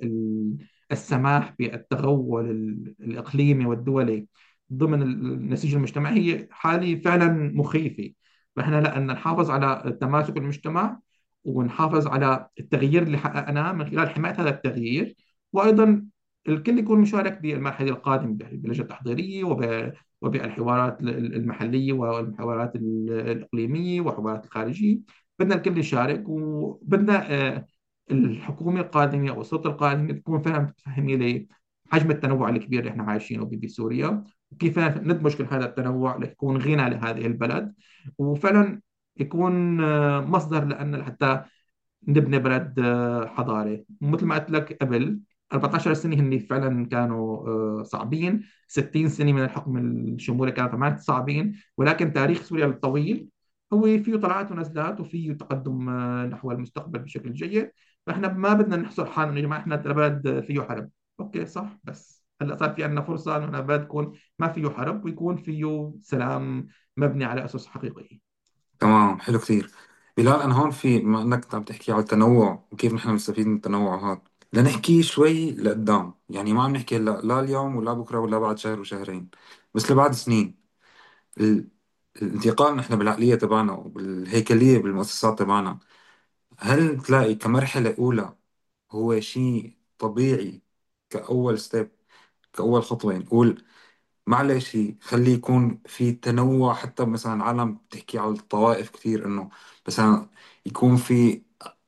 السماح بالتغول الاقليمي والدولي ضمن النسيج المجتمعي هي حاله فعلا مخيفه. فاحنا لا، أن نحافظ على تماسك المجتمع ونحافظ على التغيير اللي حققناه من خلال حمايه هذا التغيير، وايضا الكل يكون مشارك بالمرحلة القادمة باللجنة التحضيرية وبالحوارات المحلية والحوارات الإقليمية والحوارات الخارجية. بدنا الكل يشارك، وبدنا الحكومة القادمة أو السلطة القادمة تكون فعلا متفهمة لي حجم التنوع الكبير اللي احنا عايشينه بسوريا، وكيف ندمج كل هذا التنوع ليكون غنى لهذه البلد، وفعلا يكون مصدر لأن حتى نبني بلد حضاري. مثل ما قلت لك قبل، 14 سنة هن فعلا كانوا صعبين، 60 سنة من الحكم الشمولي كانوا كمان صعبين، ولكن تاريخ سوريا الطويل هو فيه طلعات ونزلات وفيه تقدم نحو المستقبل بشكل جيد. فاحنا ما بدنا نحصر حالنا يا جماعة احنا بلد فيه حرب. اوكي صح، بس هلا صار في عندنا فرصة انه البلد يكون ما فيه حرب ويكون فيه سلام مبني على أسس حقيقية. تمام، حلو كثير. بلال، أنا هون في، بما أنك عم تحكي على التنوع وكيف نحن نستفيد من التنوع هذا، لنحكي شوي لقدام. يعني ما عم نحكي هلا، لا اليوم ولا بكرة ولا بعد شهر وشهرين، بس لبعد سنين. ال... الانتقال نحن بالعقلية تبعنا وبالهيكلية بالمؤسسات تبعنا، هل تلاقي كمرحلة أولى هو شيء طبيعي كأول ستيب، كأول خطوة نقول معلش خليه يكون في تنوع؟ حتى مثلا عالم بتحكي على الطوائف كثير، انه مثلا يكون في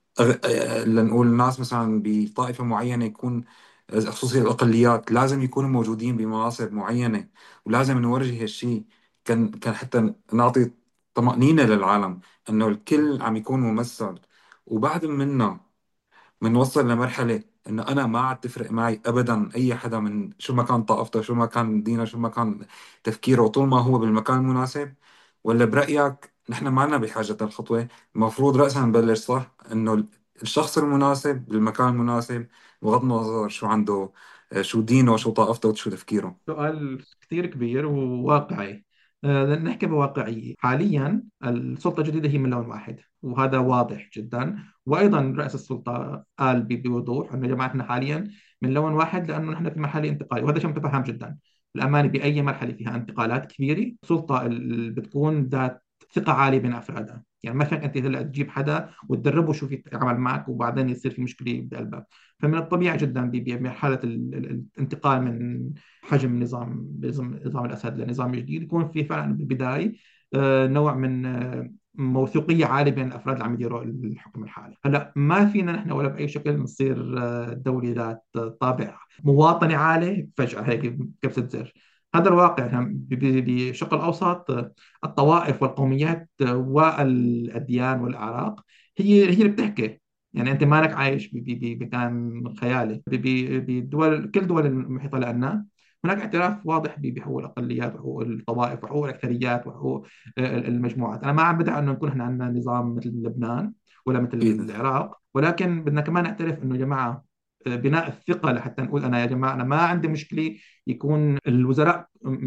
لنقول الناس مثلا بطائفة معينة يكون، خصوصي الأقليات لازم يكونوا موجودين بمناصب معينة، ولازم نورجي هالشيء. كان حتى نعطي طمأنينة للعالم انه الكل عم يكون ممثل. وبعد منا بنوصل لمرحلة إنه أنا ما عاد تفرق معي أبدا أي حدا من شو ما كان طائفته، شو ما كان دينه، شو ما كان تفكيره، طول ما هو بالمكان المناسب. ولا برأيك نحن ما لنا بحاجة للخطوة؟ المفروض رأسا نبلش صح إنه الشخص المناسب بالمكان المناسب، بغض النظر شو عنده، شو دينه، شو طائفته، شو تفكيره. سؤال كثير كبير وواقعي. بدنا نحكي بواقعية. حاليا السلطة الجديدة هي من لون واحد، وهذا واضح جدا. وأيضا رئيس السلطة قال بوضوح أنه يا جماعة احنا حاليا من لون واحد لأنه نحن في مرحلة انتقالية، وهذا شيء متفهم جدا. الأمانة بأي مرحلة فيها انتقالات كبيرة، السلطة بتكون ذات ثقة عالية بين أفرادها. يعني ما فيك أنت هلا تجيب حدا وتدربه شو في يعمل معك وبعدين يصير في مشكلة بقلبها. فمن الطبيعي جدا بمرحلة الانتقال من حجم نظام الأسد لنظام جديد يكون في فعلا بالبداية نوع من موثوقية عالية بين الأفراد اللي عم يديروا الحكم الحالي. هلا ما فينا نحن ولا بأي شكل نصير دولة ذات طابع مواطنة عالي فجأة هيك كبسة زر. هذا الواقع. بالشرق الأوسط الطوائف والقوميات والأديان والأعراق هي اللي بتحكي. يعني انت مالك عايش بمكان خيالي. بدول، كل دول المحيطه لنا هناك اعتراف واضح بحقوق الاقليات وحقوق الطوائف وحقوق الاكثريات وحقوق المجموعات. انا ما عم بدعي انه نكون احنا عندنا نظام مثل لبنان ولا مثل أكيد. العراق، ولكن بدنا كمان نعترف انه يا جماعه بناء الثقه لحتى نقول انا يا جماعه انا ما عندي مشكله يكون الوزراء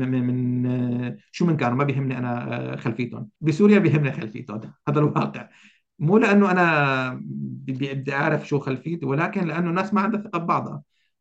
من شو من كانوا، ما بيهمني انا خلفيتهم. بسوريا بيهمني خلفيتهم، هذا الواقع. مو لانه انا بدي اعرف شو خلفيتي، ولكن لانه الناس ما عندها ثقه ببعضها.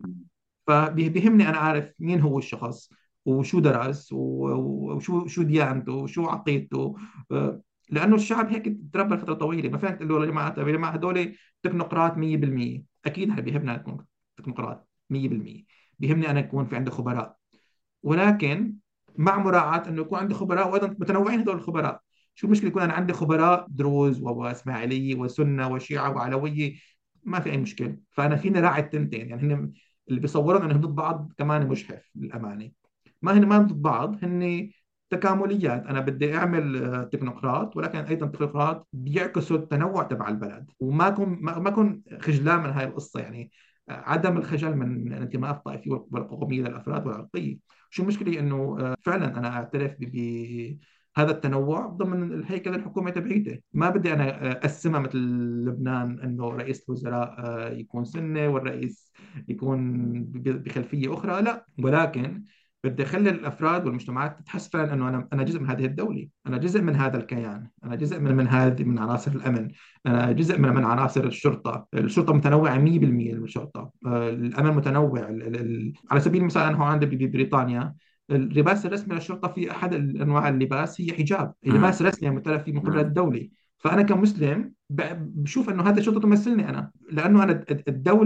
فبيهمني انا اعرف مين هو الشخص وشو درس وشو ديانته وشو عقيدته. لانه الشعب هيك تربى فتره طويله. ما فيك تقول له يا جماعه طيب يا جماعه هدول تكنوقراط 100%. اكيد هل بيهمنا نكون تكنوقراط 100%؟ بيهمني انا يكون في عندي خبراء، ولكن مع مراعاة انه يكون عندي خبراء وايضا متنوعين هذول الخبراء. شو المشكله يكون انا عندي خبراء دروز واسماعيليه وسنه وشيعه وعلويه؟ ما في اي مشكله. فانا فيني راعي التنتين. يعني هن اللي بيصورون انهم ضد بعض كمان مجحف للامانه. ما ضد بعض، هن تكامليات. انا بدي اعمل تكنوقراط، ولكن ايضا تكنوقراط بيعكسوا التنوع تبع البلد، وما اكون ما اكون خجلان من هاي القصه. يعني عدم الخجل من الانتماء الطائفي والقوميه للافراد والعرقيه. شو المشكله انه فعلا انا اعترف بهذا التنوع ضمن الهيكل الحكومي تبعيتي. ما بدي انا اقسمها مثل لبنان انه رئيس الوزراء يكون سني والرئيس يكون بخلفيه اخرى، لا. ولكن بدي اخلي الافراد والمجتمعات تحس فعلا انه انا جزء من هذه الدوله، انا جزء من هذا الكيان، انا جزء من هذه من عناصر الامن، انا جزء من عناصر الشرطه. الشرطه متنوعه 100% من الشرطه. الامن متنوع. على سبيل المثال انا هون عندي ببريطانيا اللباس الرسمي للشرطه في احد انواع اللباس هي حجاب، هي لباس امم. رسمي متلف فيه من قبل نعم. الدوله. فانا كمسلم بشوف انه هذا الشرطه تمثلني انا، لانه انا الدوله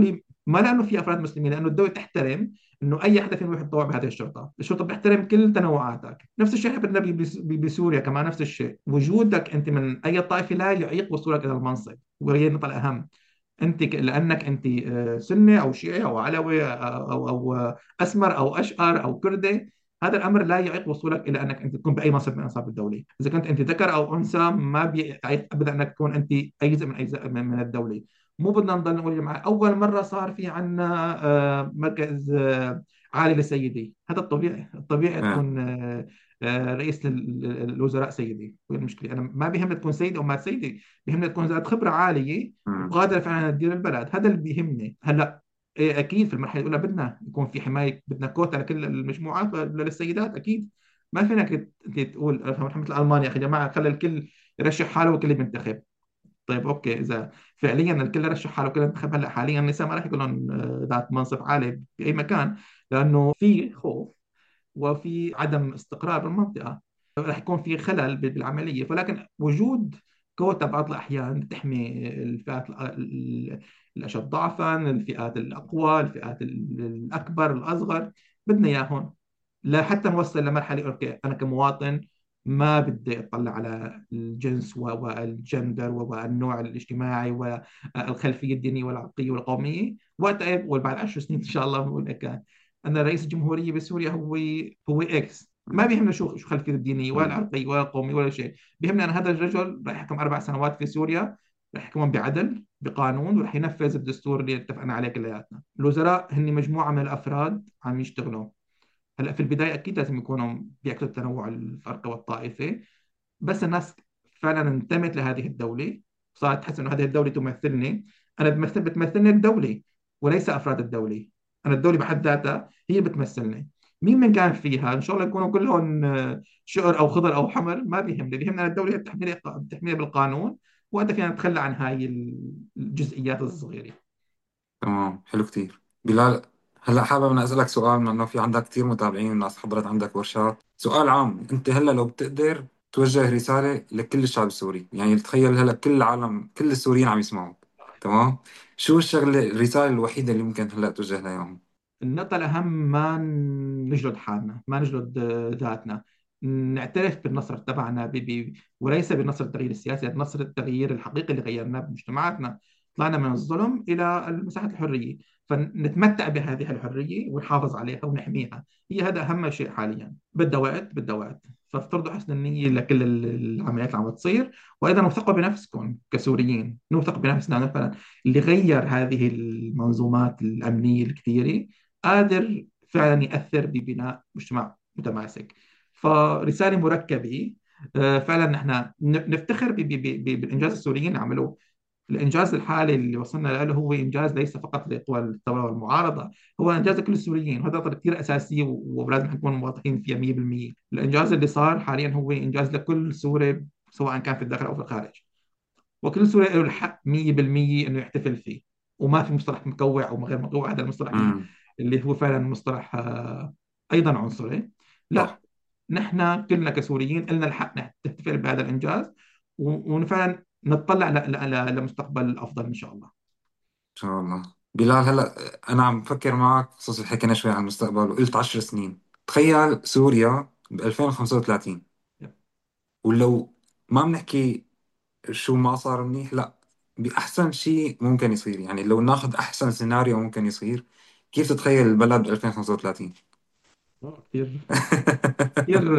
ما لانه في افراد مسلمين، لانه الدوله تحترم انه اي حدا فينا يروح يتطوع بهذه الشرطه، الشرطه بتحترم كل تنوعاتك. نفس الشيء بدنا بسوريا كمان، نفس الشيء، وجودك انت من اي طائفه لا يعيق وصولك الى المنصب، وهي النقطه الاهم. انت لانك انت سني او شيعي او علوي او اسمر او اشقر او كردي، هذا الامر لا يعيق وصولك الى انك انت تكون باي منصب من المناصب الدوليه. اذا كنت انت ذكر او انثى ما بيعيق ابدا انك تكون انت اي جزء من اي جزء من الدوله. مو بدنا نضل نقول يا جماعه اول مره صار في عندنا مركز عالي للسيدي، هذا الطبيعي، الطبيعي ايه. تكون رئيس الوزراء سيدي. وين المشكله؟ انا ما بيهمني تكون سيد او ما سيدي، بيهمني تكون ذات خبره عاليه مم. وقادر فعلا تدير البلد، هذا اللي بيهمني هلا. إيه اكيد في المرحله الاولى بدنا يكون في حمايه، بدنا كوتا لكل المجموعات للسيدات اكيد. ما فينا تقول مثل المانيا يا اخي جماعه خلي الكل يرشح حاله والكل ينتخب. طيب اوكي، اذا فعليا الكل رشح حاله وكل انتخب، هلا حاليا النساء ما راح يكون لهم ذات منصب عالي في اي مكان، لانه في خوف وفي عدم استقرار بالمنطقة، راح يكون في خلل بالعملية. ولكن وجود كوتا بعض الأحيان تحمي الفئات الأشد ضعفا، الفئات الأقوى، الفئات الأكبر الأصغر، بدنا إياهم لحتى نوصل لمرحلة أوكي أنا كمواطن ما بدي أطلع على الجنس والجندر والنوع الاجتماعي والخلفية الدينية والعرقية والقومية. وقتها وبعد 10 سنين إن شاء الله بقول لك أن رئيس الجمهورية بسوريا هو إكس، ما بيهمنا شو خلفيته الدينية ولا مم. العرقية ولا القومية ولا شيء. بيهمنا أن هذا الرجل راح يحكم 4 سنوات في سوريا، راح يحكمهم بعدل بقانون، وراح ينفذ الدستور اللي اتفقنا عليه كلياتنا. الوزراء هن مجموعة من الأفراد عم يشتغلوا. هلا في البداية أكيد لازم يكونوا بيعكسوا التنوع الفرقة والطائفة، بس الناس فعلا انتمت لهذه الدولة، صارت تحس إنه هذه الدولة تمثلني. أنا بتمثلني الدولة وليس أفراد الدولة. أنا الدولة بحد ذاتها هي بتمثلني. مين من كان فيها إن شاء الله يكونوا كلهم شقر أو خضر أو حمر، ما بيهمني، بيهمنا الدولة بتحميني بالقانون، وقتها فينا نتخلى عن هاي الجزئيات الصغيرة. تمام، حلو كتير بلال. هلا حابب أنا أسألك سؤال، مع إنه في عندك كتير متابعين وناس حضرت عندك ورشات. سؤال عام، أنت هلا لو بتقدر توجه رسالة لكل الشعب السوري، يعني تخيل هلا كل العالم، كل السوريين عم يسمعوك، تمام؟ شو الرسالة الوحيدة اللي ممكن هلا توجه لها إياهم؟ النقطة الأهم ما نجلد حالنا، ما نجلد ذاتنا، نعترف بالنصر تبعنا وليس بنصر التغيير السياسي، بنصر التغيير الحقيقي اللي غيرناه بمجتمعاتنا. طلعنا من الظلم إلى مساحة الحرية، فنتمتع بهذه الحرية ونحافظ عليها ونحميها. هي هذا أهم شيء حاليا. بدها وقت، بدها وقت، فافترضوا حسن النية لكل العمليات اللي عم تصير. وأيضا وثقوا بنفسكم كسوريين، نوثق بنفسنا مثلا. اللي غير هذه المنظومات الأمنية الكثيرة قادر فعلا يأثر ببناء مجتمع متماسك. فرسالة مركبة. فعلا نحن نفتخر بالإنجاز السوريين اللي عملوه. الإنجاز الحالي اللي وصلنا له هو إنجاز ليس فقط لقوى الثورة والمعارضة، هو إنجاز لكل السوريين، وهذا نقطة كثير أساسية ولازم نكون واضحين فيها 100%. الإنجاز اللي صار حاليا هو إنجاز لكل سوري، سواء كان في الداخل أو في الخارج، وكل سوري له الحق 100% انه يحتفل فيه. وما في مصطلح مكوع او غير مكوع، هذا المصطلح امم. اللي هو فعلا مصطلح ايضا عنصري. صح. لا، نحن كلنا كسوريين لنا الحق نحتفل بهذا الانجاز، وفعلا نتطلع لمستقبل افضل ان شاء الله. إن شاء الله. بلال، هلا أنا عم بفكر معك خصوصي حكينا شوي عن المستقبل وقلت 10 سنين. تخيل سوريا ب 2035، ولو ما بنحكي شو ما صار منيح، لا، بأحسن شيء ممكن يصير، يعني لو ناخذ أحسن سيناريو ممكن يصير، كيف تتخيل البلد ب 2035؟ كثير كثير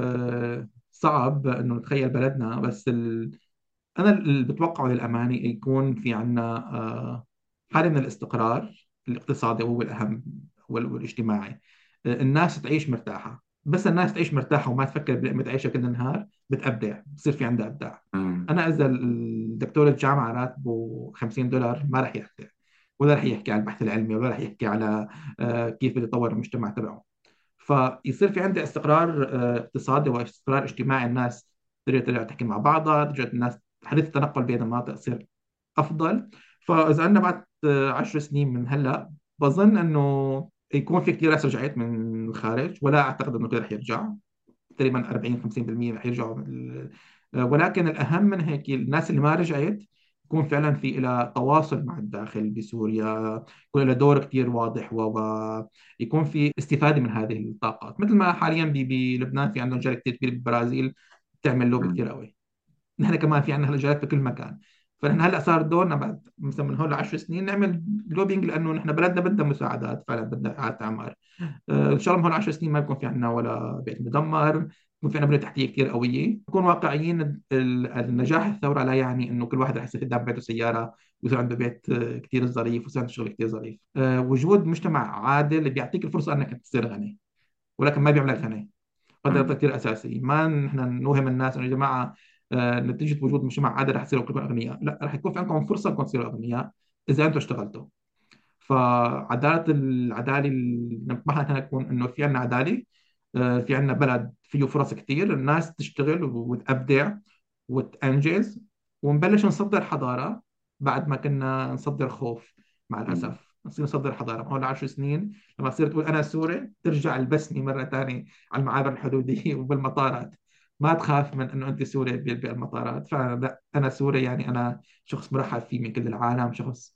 صعب انه نتخيل بلدنا، بس أنا اللي بتوقعه للأمانة يكون في عنا حالة من الاستقرار الاقتصادي، وهو الأهم، والاجتماعي. الناس تعيش مرتاحة، بس الناس تعيش مرتاحة وما تفكر بلقمة عيشها كل النهار، بتأبدع، بصير في عندها إبداع. امم. أنا إذا الدكتور الجامعة راتبه $50 ما راح يأبدع، ولا راح يحكي على البحث العلمي، ولا راح يحكي على كيف بده يطور المجتمع تبعه. فيصير في عندي استقرار اقتصادي واستقرار اجتماعي، الناس ترجع تحكي مع بعضها، ترجع الناس حديث التنقل بين المناطق يصير افضل. فاذا عندنا بعد 10 سنين من هلا، بظن انه يكون في كثير ناس رجعت من الخارج، ولا اعتقد انه كل رح يرجع. تقريبا 40 50% رح يرجعوا ولكن الاهم من هيك الناس اللي ما رجعت يكون فعلا في إلى تواصل مع الداخل بسوريا، يكون له دور كثير واضح، ويكون في استفادة من هذه الطاقات، مثل ما حاليا بلبنان في عندهم جالية كثير كبيرة بالبرازيل بتعمل لوبي مم. كثير قوي. نحن كمان في عندنا هلا جاليات في كل مكان. فنحن هلا صار دورنا بعد مثلا من هون ل 10 سنين نعمل لوبينج، لانه نحن بلدنا بدنا مساعدات، فعلا بدنا اعاده اعمار. ان شاء الله من هون 10 سنين ما بيكون في عندنا ولا بيت مدمر، بيكون في عندنا بنيه تحتيه كثير قويه. نكون واقعيين، النجاح الثوره لا يعني انه كل واحد رح يصير قدام بيته سياره ويصير عنده بيت كثير ظريف ويصير عنده شغل كثير ظريف. وجود مجتمع عادل بيعطيك الفرصه انك تصير غني، ولكن ما بيعملك غني. هذا مم. نقطة كثير أساسي. ما نحن نوهم الناس إنه يا جماعة نتيجة وجود مجتمع عادل رح تصيروا كلكم أغنياء. لا، رح يكون في عندكم فرصة إنكم تصيروا أغنياء إذا أنتم اشتغلتوا. العدالة اللي نطمحها نحن تكون إنه في عندنا عدالة، في عندنا بلد فيه فرص كثير، الناس تشتغل وتبدع وتنجز، ونبلش نصدر حضارة بعد ما كنا نصدر خوف. مع مم. الأسف نصير نصدر حضارة. هون 10 سنين لما تصير تقول أنا سوري، ترجع البسمة مرة ثانية على المعابر الحدودية وبالمطارات. ما تخاف من انه انت سوري بالمطارات. فلا، انا سوري يعني انا شخص مرحب فيه من كل العالم، شخص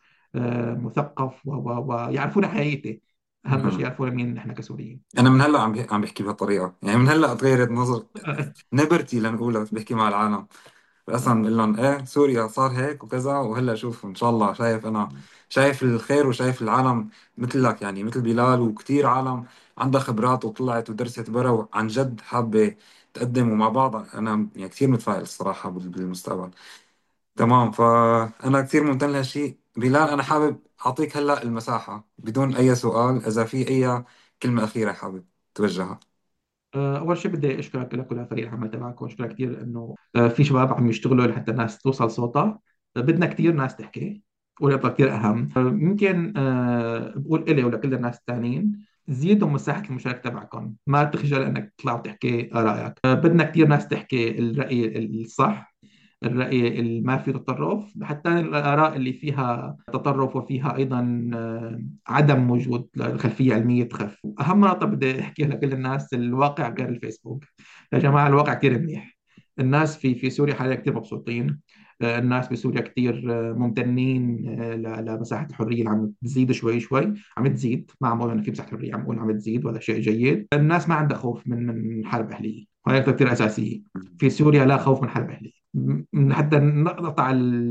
مثقف ويعرفون حقيقتي. اهم شيء مم. يعرفون مين نحن كسوريين. انا من هلا عم بحكي بهالطريقه، يعني من هلا تغيرت نظر نبرتي لنقولها بحكي مع العالم. اصلا بقول لهم ايه سوريا صار هيك وكذا، وهلا شوف ان شاء الله شايف انا شايف الخير وشايف العالم مثلك، يعني مثل بلال وكثير عالم عندها خبرات وطلعت ودرست برا وعن جد حابة تقدم، ومع بعض انا يعني كثير متفائل الصراحة بالمستقبل. تمام، فانا كثير ممتن لهالشيء بلال. انا حابب اعطيك هلا المساحة بدون اي سؤال، اذا في اي كلمة اخيرة حابب توجهها. اول شيء بدي اشكرك لك ولفريق العمل تبعك، واشكرك كثير انه في شباب عم يشتغلوا لحتى الناس توصل صوتها. بدنا كثير ناس تحكي، ونقطة كثير أهم. يمكن بقول إلي ولكل الناس الثانيين، زيدوا مساحة المشاركة تبعكم، ما تخجل إنك تطلع وتحكي آرائك. بدنا كثير ناس تحكي الرأي الصح، الرأي اللي ما فيه تطرف، حتى الآراء اللي فيها تطرف وفيها أيضا عدم وجود خلفية علمية تخف. أهم نقطة بدي أحكيها لكل الناس، الواقع غير الفيسبوك. يا جماعة الواقع كثير منيح. الناس في سوريا حاليا كثير مبسوطين. الناس بسوريا كثير ممتنين لمساحة الحرية اللي عم تزيد شوي شوي. عم تزيد، ما عم بقول انه في مساحة حرية، عم بقول عم تزيد، وهذا شيء جيد. الناس ما عندها خوف من حرب أهلية، وهي نقطة كثير أساسية. في سوريا لا خوف من حرب أهلية. حتى نقطع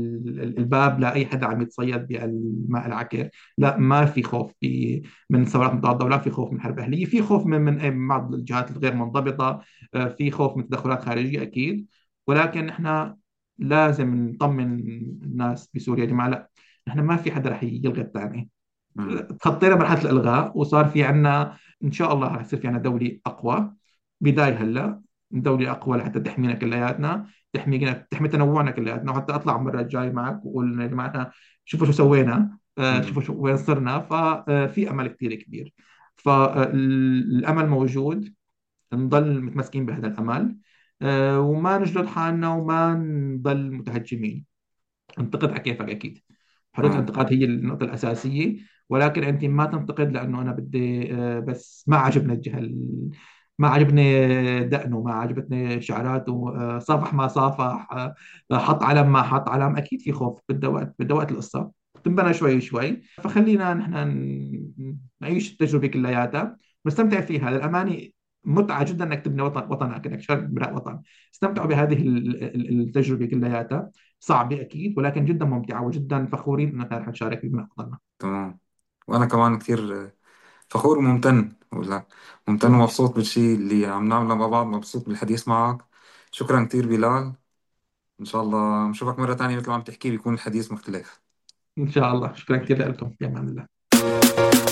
الباب لأي حدا عم يتصيد بالماء العكر. لا، ما في خوف من ثورات مضادة، ولا في خوف من حرب أهلية. في خوف من بعض الجهات الغير منضبطة، في خوف من تدخلات خارجية أكيد. ولكن احنا لازم نطمن الناس بسوريا يا جماعة. لا، نحن ما في حدا رح يلغي الثاني. مم. تخطينا مرحلة الإلغاء وصار في عنا إن شاء الله رح يصير في عنا دولة أقوى. بداية هلا دولة أقوى لحتى تحمينا كلياتنا، تحمي تنوعنا كلياتنا، وحتى أطلع المرة الجاي معك وأقول يا جماعة إحنا شوفوا شو سوينا، شوفوا مم. شو وين صرنا. ففي أمل كثير كبير. فالأمل موجود، نضل متمسكين بهذا الأمل. وما نجلد حالنا وما نضل متهجمين. انتقد على كيفك اكيد، حريه تمام. الانتقاد هي النقطه الاساسيه. ولكن انت ما تنتقد لانه انا بدي بس ما عجبني ما عجبني دقنه، ما عجبتني شعراته، صافح ما صافح، حط علم ما حط علم. اكيد في خوف، بدها وقت، بدها وقت القصه تنبنى شوي شوي. فخلينا نحن نعيش التجربه كلياتها، نستمتع فيها. للامانه متعه جدا انك تبني وطنك، انك تشارك ببناء وطن. استمتعوا بهذه التجربه كلياتها. صعبة أكيد، ولكن جدا ممتعة، وجدا فخورين إنه نحن رح نشارك بما قدرنا. تمام، وانا كمان كثير فخور وممتن، ولا ممتن شكرا كثير. ومبسوط بالشيء اللي عم نعمله مع بعض، مبسوط بالحديث معك. شكرا كثير بلال. إن شاء الله نشوفك مرة تانية مثل ما عم تحكي بيكون الحديث مختلف. إن شاء الله. شكرا كثير لكم، في أمان الله.